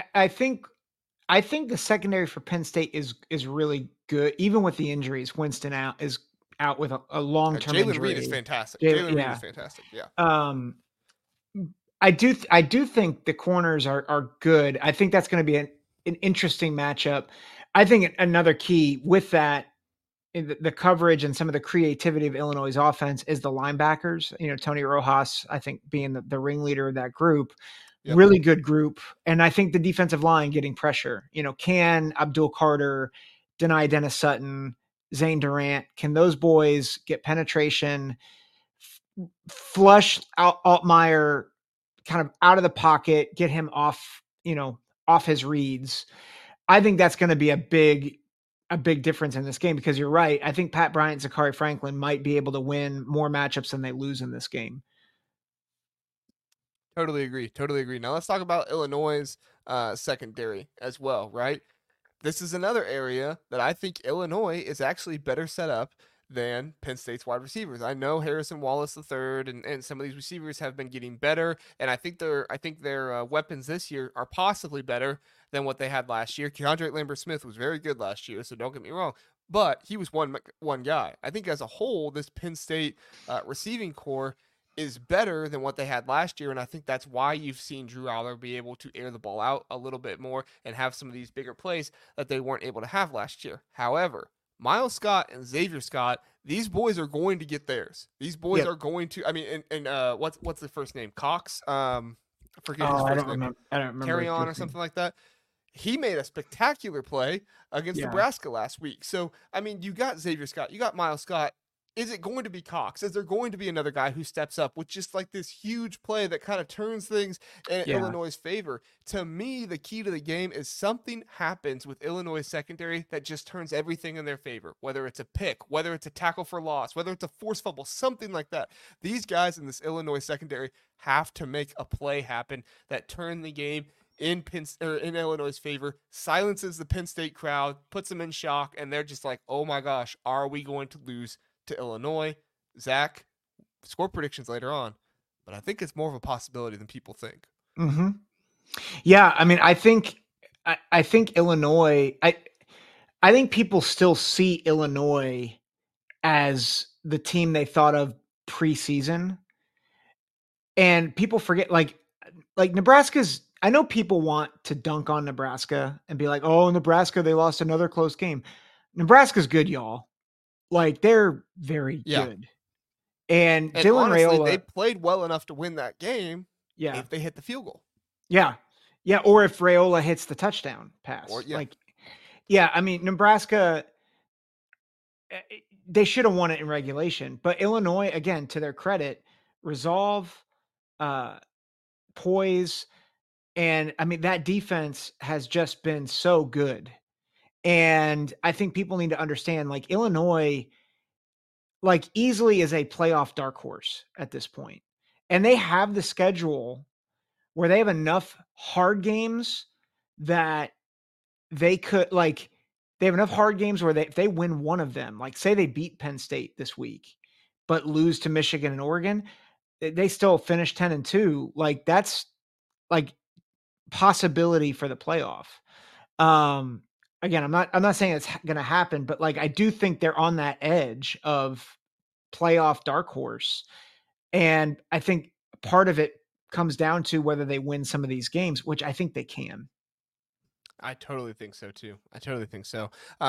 I think the secondary for Penn State is really good, even with the injuries. Winston is out with a long term Jalen Reed is injury. fantastic. Jalen, Jalen Reed is yeah, fantastic. Yeah. um, I do think the corners are good. I think that's going to be an interesting matchup. I think another key with that in the coverage and some of the creativity of Illinois' offense is the linebackers. You know, Tony Rojas, I think, being the ringleader of that group, Yep. really good group. And I think the defensive line getting pressure. You know, can Abdul Carter, deny Dennis Sutton, Zane Durant, can those boys get penetration, flush Altmaier kind of out of the pocket, get him off, off his reads? I think that's going to be a big difference in this game because you're right. I think Pat Bryant and Zachary Franklin might be able to win more matchups than they lose in this game. Totally agree. Totally agree. Now let's talk about Illinois' secondary as well, right? This is another area that I think Illinois is actually better set up than Penn State's wide receivers. I know Harrison Wallace III and some of these receivers have been getting better, and I think their weapons this year are possibly better than what they had last year. Keandre Lambert Smith was very good last year, so don't get me wrong, but he was one guy. I think as a whole, this Penn State receiving core is better than what they had last year. And I think that's why you've seen Drew Allar be able to air the ball out a little bit more and have some of these bigger plays that they weren't able to have last year. However, Miles Scott and Xavier Scott, these boys are going to get theirs. These boys Yep. are going to. I mean, and what's the first name? Cox. I forget his Oh, first name. I don't remember. Carry on or something like that. He made a spectacular play against Yeah. Nebraska last week. So, I mean, you got Xavier Scott, you got Miles Scott. Is it going to be Cox? Is there going to be another guy who steps up with just like this huge play that kind of turns things in Yeah. Illinois' favor? To me, the key to the game is something happens with Illinois' secondary that just turns everything in their favor, whether it's a pick, whether it's a tackle for loss, whether it's a forced fumble, something like that. These guys in this Illinois secondary have to make a play happen that turn the game in Illinois' favor, silences the Penn State crowd, puts them in shock, and they're just like, "Oh my gosh, are we going to lose to Illinois?" Zach, score predictions later on, but I think it's more of a possibility than people think. Hmm. Yeah. I mean, I think Illinois, I think people still see Illinois as the team they thought of preseason, and people forget like Nebraska's. I know people want to dunk on Nebraska and be like, "Oh, Nebraska, they lost another close game." Nebraska's good, y'all. Like they're very Yeah. good. And And Dylan honestly, they Raiola, played well enough to win that game yeah, if they hit the field goal. yeah, yeah. Or if Raiola hits the touchdown Or pass, yeah, like, yeah. I mean, Nebraska, they should have won it in regulation, but Illinois, again, to their credit, resolve, uh, poise, and I mean that defense has just been so good. And I think people need to understand, like Illinois, like easily is a playoff dark horse at this point, and they have the schedule where they have enough hard games that they could like they have enough hard games where if they win one of them, like say they beat Penn State this week, but lose to Michigan and Oregon, they still finish 10-2. Like that's like possibility for the playoff. Um Again, I'm not saying it's going to happen, but like I do think they're on that edge of playoff dark horse. And I think part of it comes down to whether they win some of these games, which I think they can. I totally think so too. I totally think so.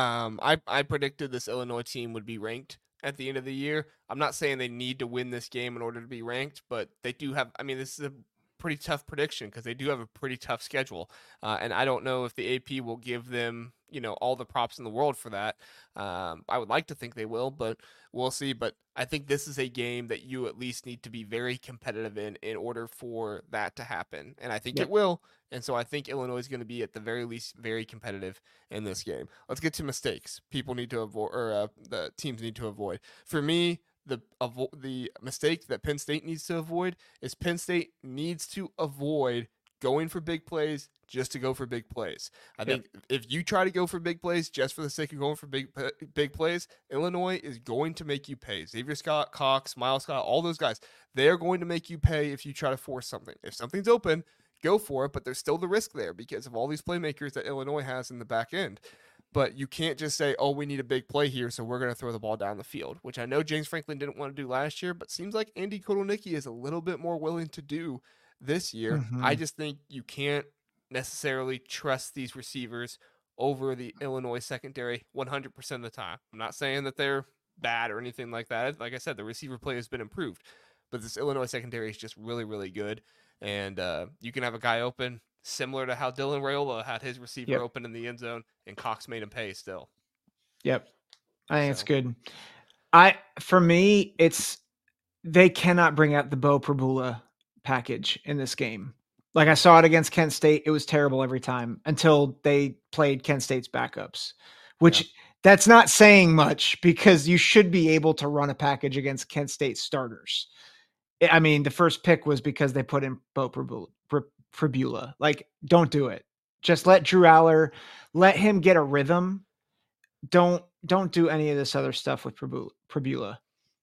I predicted this Illinois team would be ranked at the end of the year. I'm not saying they need to win this game in order to be ranked, but they do have. I mean, this is a pretty tough prediction because they do have a pretty tough schedule, and I don't know if the AP will give them all the props in the world for that. I would like to think they will, but we'll see. But I think this is a game that you at least need to be very competitive in order for that to happen, and I think it Yep. will. And so I think Illinois is going to be at the very least very competitive in this game. Let's get to mistakes people need to avoid, or the teams need to avoid. For me, the mistake that Penn State needs to avoid is Penn State needs to avoid going for big plays just to go for big plays. I Yep. think if you try to go for big plays just for the sake of going for big plays, Illinois is going to make you pay. Xavier Scott, Cox, Miles Scott, all those guys, they're going to make you pay if you try to force something. If something's open, go for it, but there's still the risk there because of all these playmakers that Illinois has in the back end. But you can't just say, oh, we need a big play here, so we're going to throw the ball down the field, which I know James Franklin didn't want to do last year, but seems like Andy Kotelnicki is a little bit more willing to do this year. I Mhm. just think you can't necessarily trust these receivers over the Illinois secondary 100% of the time. I'm not saying that they're bad or anything like that. Like I said, the receiver play has been improved, but this Illinois secondary is just really, really good. And you can have a guy open similar to how Dylan Raiola had his receiver Yep. open in the end zone, and Cox made him pay still. Yep. I think it's So good. For me, it's they cannot bring out the Bo Prabula package in this game. Like I saw it against Kent State, it was terrible every time until they played Kent State's backups, yeah, which that's not saying much because you should be able to run a package against Kent State starters. I mean, the first pick was because they put in Bo Prabula. Like, don't do it. Just let Drew Aller, let him get a rhythm. Don't do any of this other stuff with Prabula.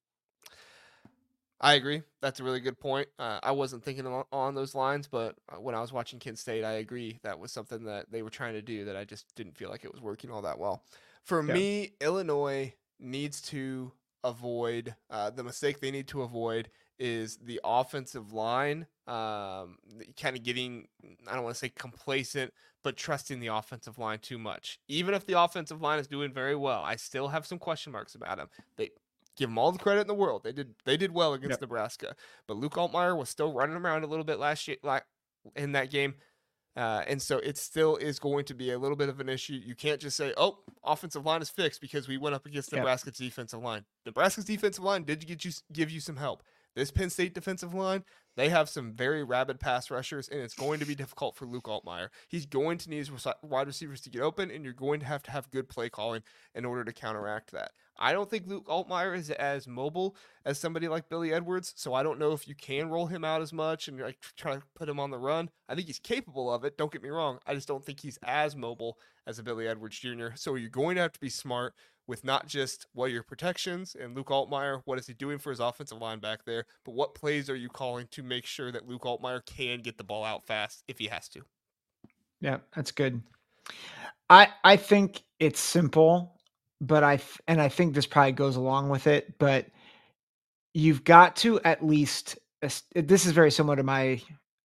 I agree. That's a really good point. I wasn't thinking on those lines, but when I was watching Kent State, I agree that was something that they were trying to do that I just didn't feel like it was working all that well. For Yeah. me, Illinois needs to avoid the mistake they need to avoid is the offensive line kind of getting, I don't want to say complacent, but trusting the offensive line too much. Even if the offensive line is doing very well, I still have some question marks about them. They give them all the credit in the world. They did well against Yep. Nebraska, but Luke Altmaier was still running around a little bit last year, like in that game. And so it still is going to be a little bit of an issue. You can't just say, "Oh, offensive line is fixed" because we went up against Yep. Nebraska's defensive line. Nebraska's defensive line did give you some help. This Penn State defensive line, they have some very rabid pass rushers, and it's going to be difficult for Luke Altmaier. He's going to need his wide receivers to get open, and you're going to have good play calling in order to counteract that. I don't think Luke Altmaier is as mobile as somebody like Billy Edwards, so I don't know if you can roll him out as much and like try to put him on the run. I think he's capable of it. Don't get me wrong. I just don't think he's as mobile as a Billy Edwards Jr. So you're going to have to be smart with not just what are your protections and Luke Altmaier, what is he doing for his offensive line back there, but what plays are you calling to make sure that Luke Altmaier can get the ball out fast if he has to. Yeah, that's good. I think it's simple, but I think this probably goes along with it, but you've got to at least. This is very similar to my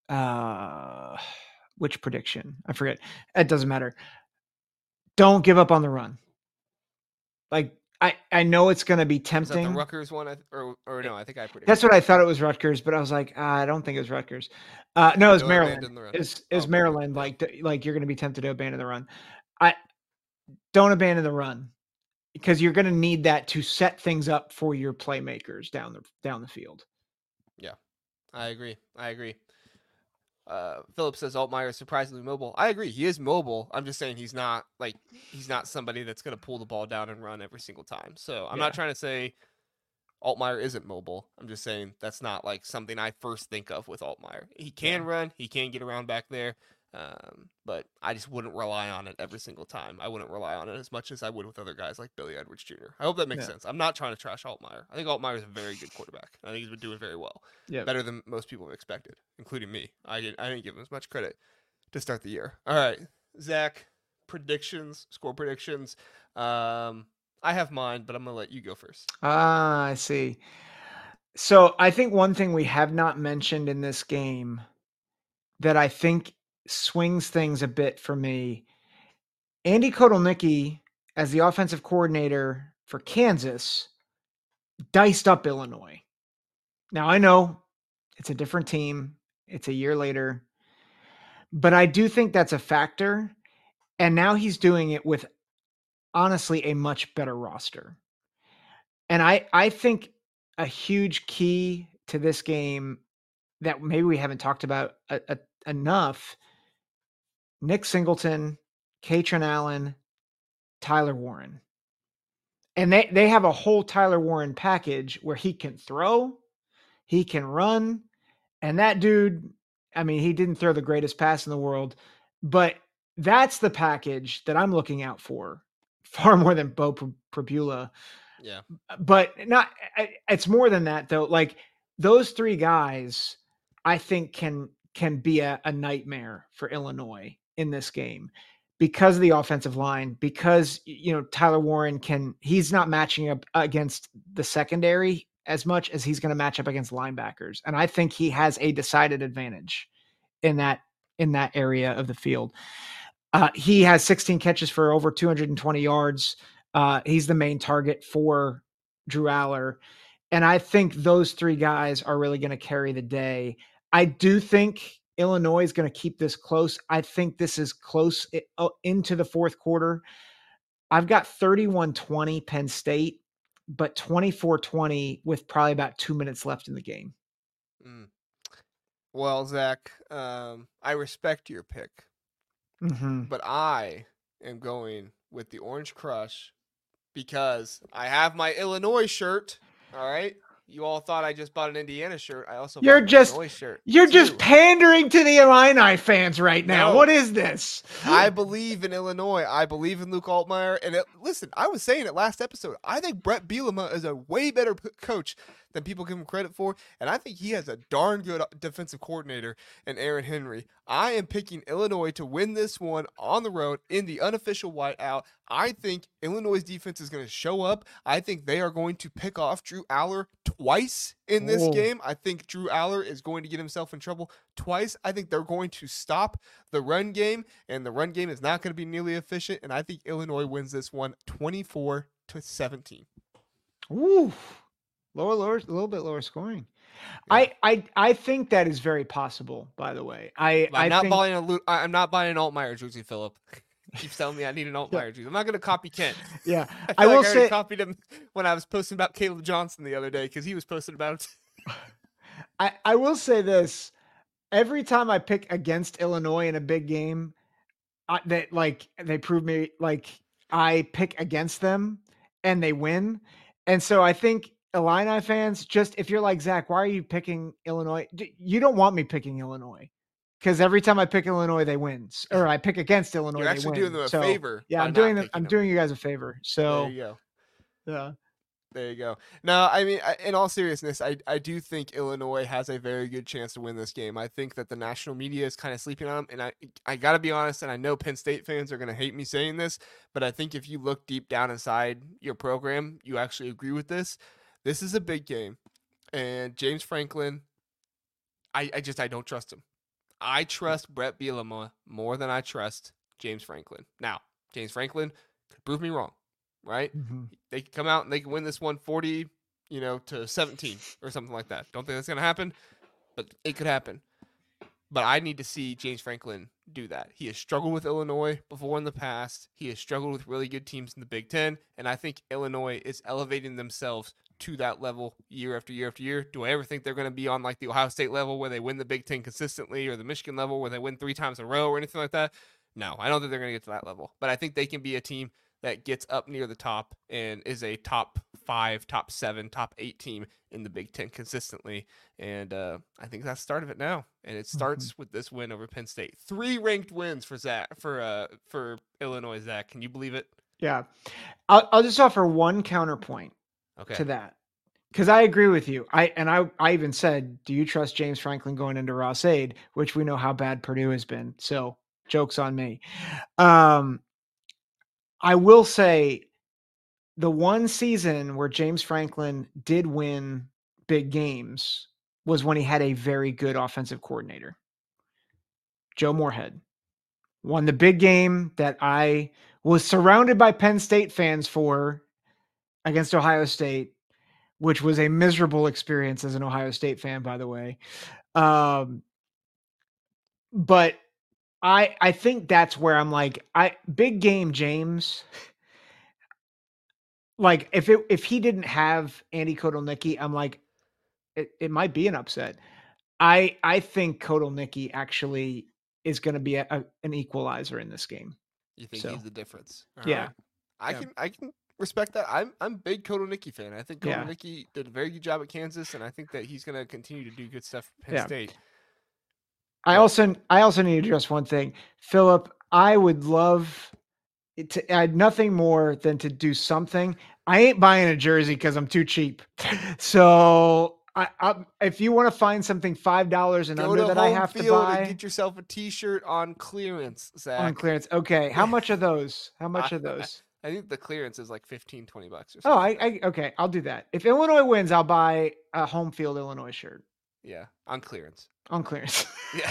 which prediction? I forget. It doesn't matter. Don't give up on the run. Like I know it's going to be Was that the tempting. Rutgers one, or no? I think I That's predicted what it. I thought it was Rutgers, but I was like, I don't think it was Rutgers. No, it was Don't Maryland. abandon the run. Is Oh, perfect. Maryland Yeah. like you're going to be tempted to abandon the run? I don't abandon the run because you're going to need that to set things up for your playmakers down the field. Yeah. I agree. Philip says Altmaier is surprisingly mobile. I agree. He is mobile. I'm just saying he's not somebody that's going to pull the ball down and run every single time. So I'm not trying to say Altmaier isn't mobile. I'm just saying that's not like something I first think of with Altmaier. He can run. He can get around back there. But I just wouldn't rely on it every single time. I wouldn't rely on it as much as I would with other guys like Billy Edwards Jr. I hope that makes sense. I'm not trying to trash Altmaier. I think Altmaier is a very good quarterback. I think he's been doing very well. Yeah. Better than most people have expected, including me. I didn't give him as much credit to start the year. All right, Zach, score predictions. I have mine, but I'm going to let you go first. I see. So I think one thing we have not mentioned in this game that I think swings things a bit for me, Andy Kotelnicki, as the offensive coordinator for Kansas, diced up Illinois. Now I know it's a different team. It's a year later. But I do think that's a factor. And now he's doing it with honestly a much better roster. And I think a huge key to this game that maybe we haven't talked about enough, Nick Singleton, Katrin Allen, Tyler Warren. And they have a whole Tyler Warren package where he can throw, he can run, and that dude, I mean, he didn't throw the greatest pass in the world, but that's the package that I'm looking out for far more than Bo Prabula. Yeah. But it's more than that though. Like those three guys, I think can be a nightmare for Illinois in this game because of the offensive line, because Tyler Warren he's not matching up against the secondary as much as he's going to match up against linebackers. And I think he has a decided advantage in that area of the field. He has 16 catches for over 220 yards. He's the main target for Drew Aller. And I think those three guys are really going to carry the day. I do think Illinois is going to keep this close. I think this is close into the fourth quarter. I've got 31-20 Penn State, but 24-20 with probably about 2 minutes left in the game. Well, Zach, I respect your pick, but I am going with the Orange Crush because I have my Illinois shirt. All right. You all thought I just bought an Indiana shirt. I also bought an Illinois shirt. You're just pandering to the Illini fans right now. No. What is this? I believe in Illinois. I believe in Luke Altmaier. And listen, I was saying it last episode. I think Brett Bielema is a way better coach than people give him credit for. And I think he has a darn good defensive coordinator in Aaron Henry. I am picking Illinois to win this one on the road in the unofficial whiteout. I think Illinois' defense is going to show up. I think they are going to pick off Drew Aller twice in this game. I think Drew Aller is going to get himself in trouble twice. I think they're going to stop the run game, and the run game is not going to be nearly efficient. And I think Illinois wins this one 24-17. Ooh. Lower, a little bit lower scoring. Yeah. I think that is very possible. By the way, I'm not buying an Altmaier jersey, Philip. Keeps telling me I need an Altmaier jersey. I'm not going to copy Kent. Yeah, I will say I copied him when I was posting about Caleb Johnson the other day because he was posting about it. I will say this: every time I pick against Illinois in a big game, they prove me like I pick against them and they win, and so I think. Illini fans, just if you're like, Zach, why are you picking Illinois? You don't want me picking Illinois because every time I pick Illinois, they win. Or I pick against Illinois, you're actually doing them a favor. Yeah, I'm doing you guys a favor. So there you go. Yeah. There you go. No, I mean, in all seriousness, I do think Illinois has a very good chance to win this game. I think that the national media is kind of sleeping on them. And I got to be honest, and I know Penn State fans are going to hate me saying this, but I think if you look deep down inside your program, you actually agree with this. This is a big game. And James Franklin, I don't trust him. I trust Brett Bielema more than I trust James Franklin. Now, James Franklin could prove me wrong, right? Mm-hmm. They could come out and they can win this one 40, to 17 or something like that. Don't think that's going to happen, but it could happen. But I need to see James Franklin do that. He has struggled with Illinois before in the past. He has struggled with really good teams in the Big Ten. And I think Illinois is elevating themselves to that level year after year after year. Do I ever think they're going to be on like the Ohio State level where they win the Big Ten consistently, or the Michigan level where they win 3 times in a row or anything like that? No, I don't think they're going to get to that level. But I think they can be a team that gets up near the top and is a top 5, top 7, top 8 team in the Big Ten consistently. And I think that's the start of it now. And it starts with this win over Penn State. 3 ranked wins for Illinois, Zach. Can you believe it? Yeah. I'll just offer one counterpoint to that. Because I agree with you. I even said, do you trust James Franklin going into Ross-Ade, which we know how bad Purdue has been. So joke's on me. I will say the one season where James Franklin did win big games was when he had a very good offensive coordinator. Joe Moorhead won the big game that I was surrounded by Penn State fans for against Ohio State, which was a miserable experience as an Ohio State fan, by the way. But I think that's where I'm like, big game James. Like if he didn't have Andy Kotelnicki, I'm like, it might be an upset. I think Kotelnicki actually is going to be an equalizer in this game. You think he's the difference? All yeah, right. I can respect that. I'm a big Kotelnicki fan. I think Kotelnicki did a very good job at Kansas, and I think that he's going to continue to do good stuff for Penn State. I also need to address one thing, Philip. I would love to add nothing more than to do something. I ain't buying a jersey because I'm too cheap. So if you want to find something $5 and under that I have to buy, and get yourself a T-shirt on clearance, Zach. On clearance, okay. How much are those? How much are those? I think the clearance is like $15-20 or something. Oh, okay. I'll do that. If Illinois wins, I'll buy a home field Illinois shirt. Yeah, on clearance. On clearance. Yeah.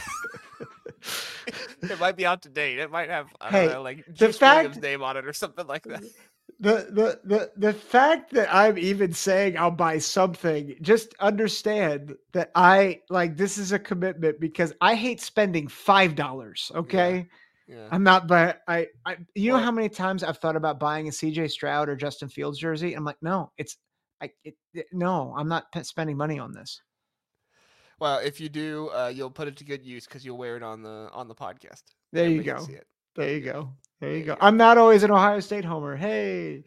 It might be out to date. It might have like Juice Williams' name on it or something like that. The fact that I'm even saying I'll buy something, just understand that this is a commitment because I hate spending $5. Okay. Yeah. I'm not, but know how many times I've thought about buying a CJ Stroud or Justin Fields jersey? I'm like, no, no, I'm not spending money on this. Well, if you do, you'll put it to good use because you'll wear it on the podcast. There you go. There you go. There you go. I'm not always an Ohio State homer. Hey.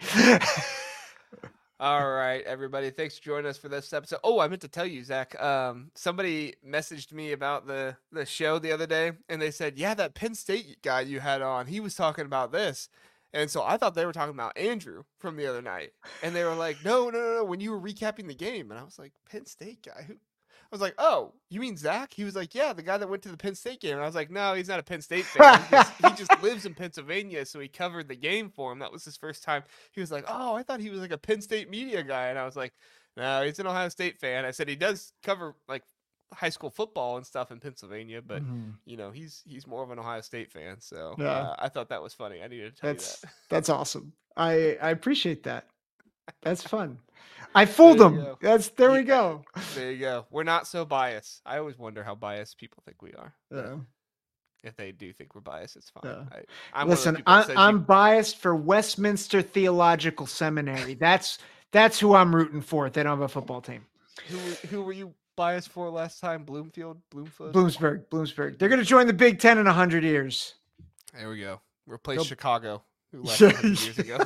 All right, everybody. Thanks for joining us for this episode. Oh, I meant to tell you, Zach. Somebody messaged me about the show the other day, and they said, yeah, that Penn State guy you had on, he was talking about this. And so I thought they were talking about Andrew from the other night. And they were like, no, when you were recapping the game. And I was like, Penn State guy? Who? I was like, oh, you mean Zach? He was like, yeah, the guy that went to the Penn State game. And I was like, no, he's not a Penn State fan. He just lives in Pennsylvania, so he covered the game for him. That was his first time. He was like, oh, I thought he was like a Penn State media guy. And I was like, no, he's an Ohio State fan. I said he does cover like high school football and stuff in Pennsylvania, but he's more of an Ohio State fan. So I thought that was funny. I needed to tell you that. That's awesome. I appreciate that. That's fun. I fooled them. There we go. There you go. We're not so biased. I always wonder how biased people think we are. Yeah. If they do think we're biased, it's fine. Yeah. Listen, I'm biased for Westminster Theological Seminary. That's who I'm rooting for. If they don't have a football team. Who were you biased for last time? Bloomsburg. They're going to join the Big Ten in 100 years. There we go. Replace Chicago, who left 100 years ago.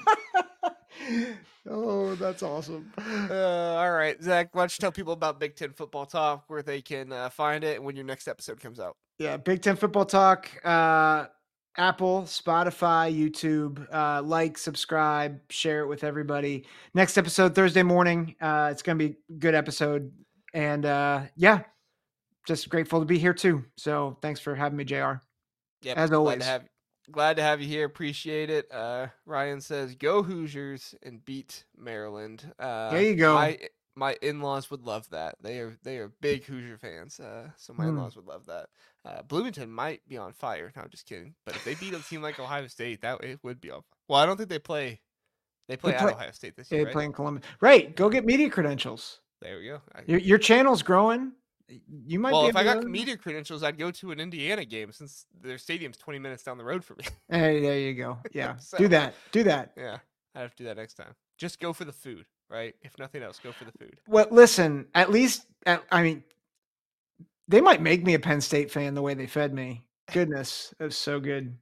Oh, that's awesome. All right, Zach, why don't you tell people about Big Ten Football Talk, where they can find it, and when your next episode comes out. Yeah, Big Ten Football Talk, Apple, Spotify, YouTube. Like, subscribe, share it with everybody. Next episode, Thursday morning. It's going to be a good episode. And just grateful to be here too. So thanks for having me, JR. Yeah, as always. Glad to have you here. Appreciate it. Ryan says, go Hoosiers and beat Maryland. There you go. my in-laws would love that. They are big Hoosier fans, so my Hmm. in-laws would love that. Bloomington might be on fire. No, I'm just kidding. But if they beat a team like Ohio State, that it would be on. Well, I don't think they play. They They play at play. Ohio State this year, They right? play in Columbus. Right. Go Yeah. get media credentials. There we go. Your channel's growing. You might Well, be if able I got to. media credentials, I'd go to an Indiana game since their stadium's 20 minutes down the road for me. Hey, there you go. Yeah. So, Do that. Do that. yeah, I have to do that next time. Just go for the food, right? If nothing else, go for the food. Well, listen, at least, I mean, they might make me a Penn State fan the way they fed me. Goodness, it was so good.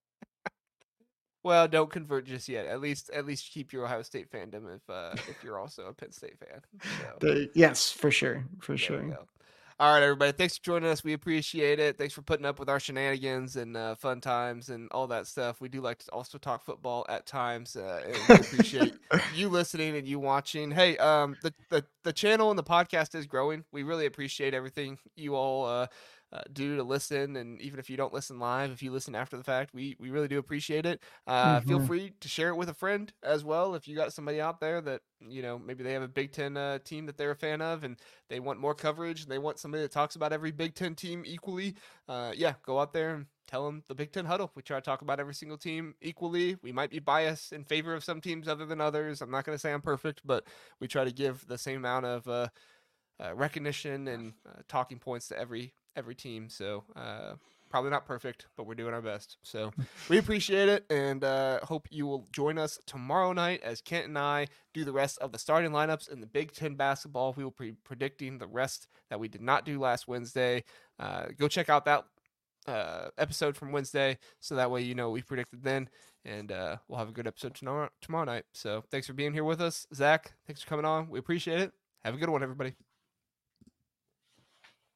Well, don't convert just yet. At least keep your Ohio State fandom if you're also a Penn State fan. So Yes, for sure. For there we sure. go. All right, everybody. Thanks for joining us. We appreciate it. Thanks for putting up with our shenanigans and fun times and all that stuff. We do like to also talk football at times, and we appreciate you listening and you watching. Hey, the channel and the podcast is growing. We really appreciate everything you all do to listen, and even if you don't listen live, if you listen after the fact, we really do appreciate it. Feel Mhm. free to share it with a friend as well. If you got somebody out there that maybe they have a Big Ten team that they're a fan of, and they want more coverage, and they want somebody that talks about every Big Ten team equally. Yeah, go out there and tell them the Big Ten Huddle. We try to talk about every single team equally. We might be biased in favor of some teams other than others. I'm not going to say I'm perfect, but we try to give the same amount of recognition and talking points to every team. So probably not perfect, but we're doing our best. So we appreciate it, and hope you will join us tomorrow night as Kent and I do the rest of the starting lineups in the Big Ten basketball. We will be predicting the rest that we did not do last Wednesday. Go check out that episode from Wednesday, so that way we predicted then, and we'll have a good episode tomorrow night. So thanks for being here with us, Zach. Thanks for coming on. We appreciate it. Have a good one, everybody.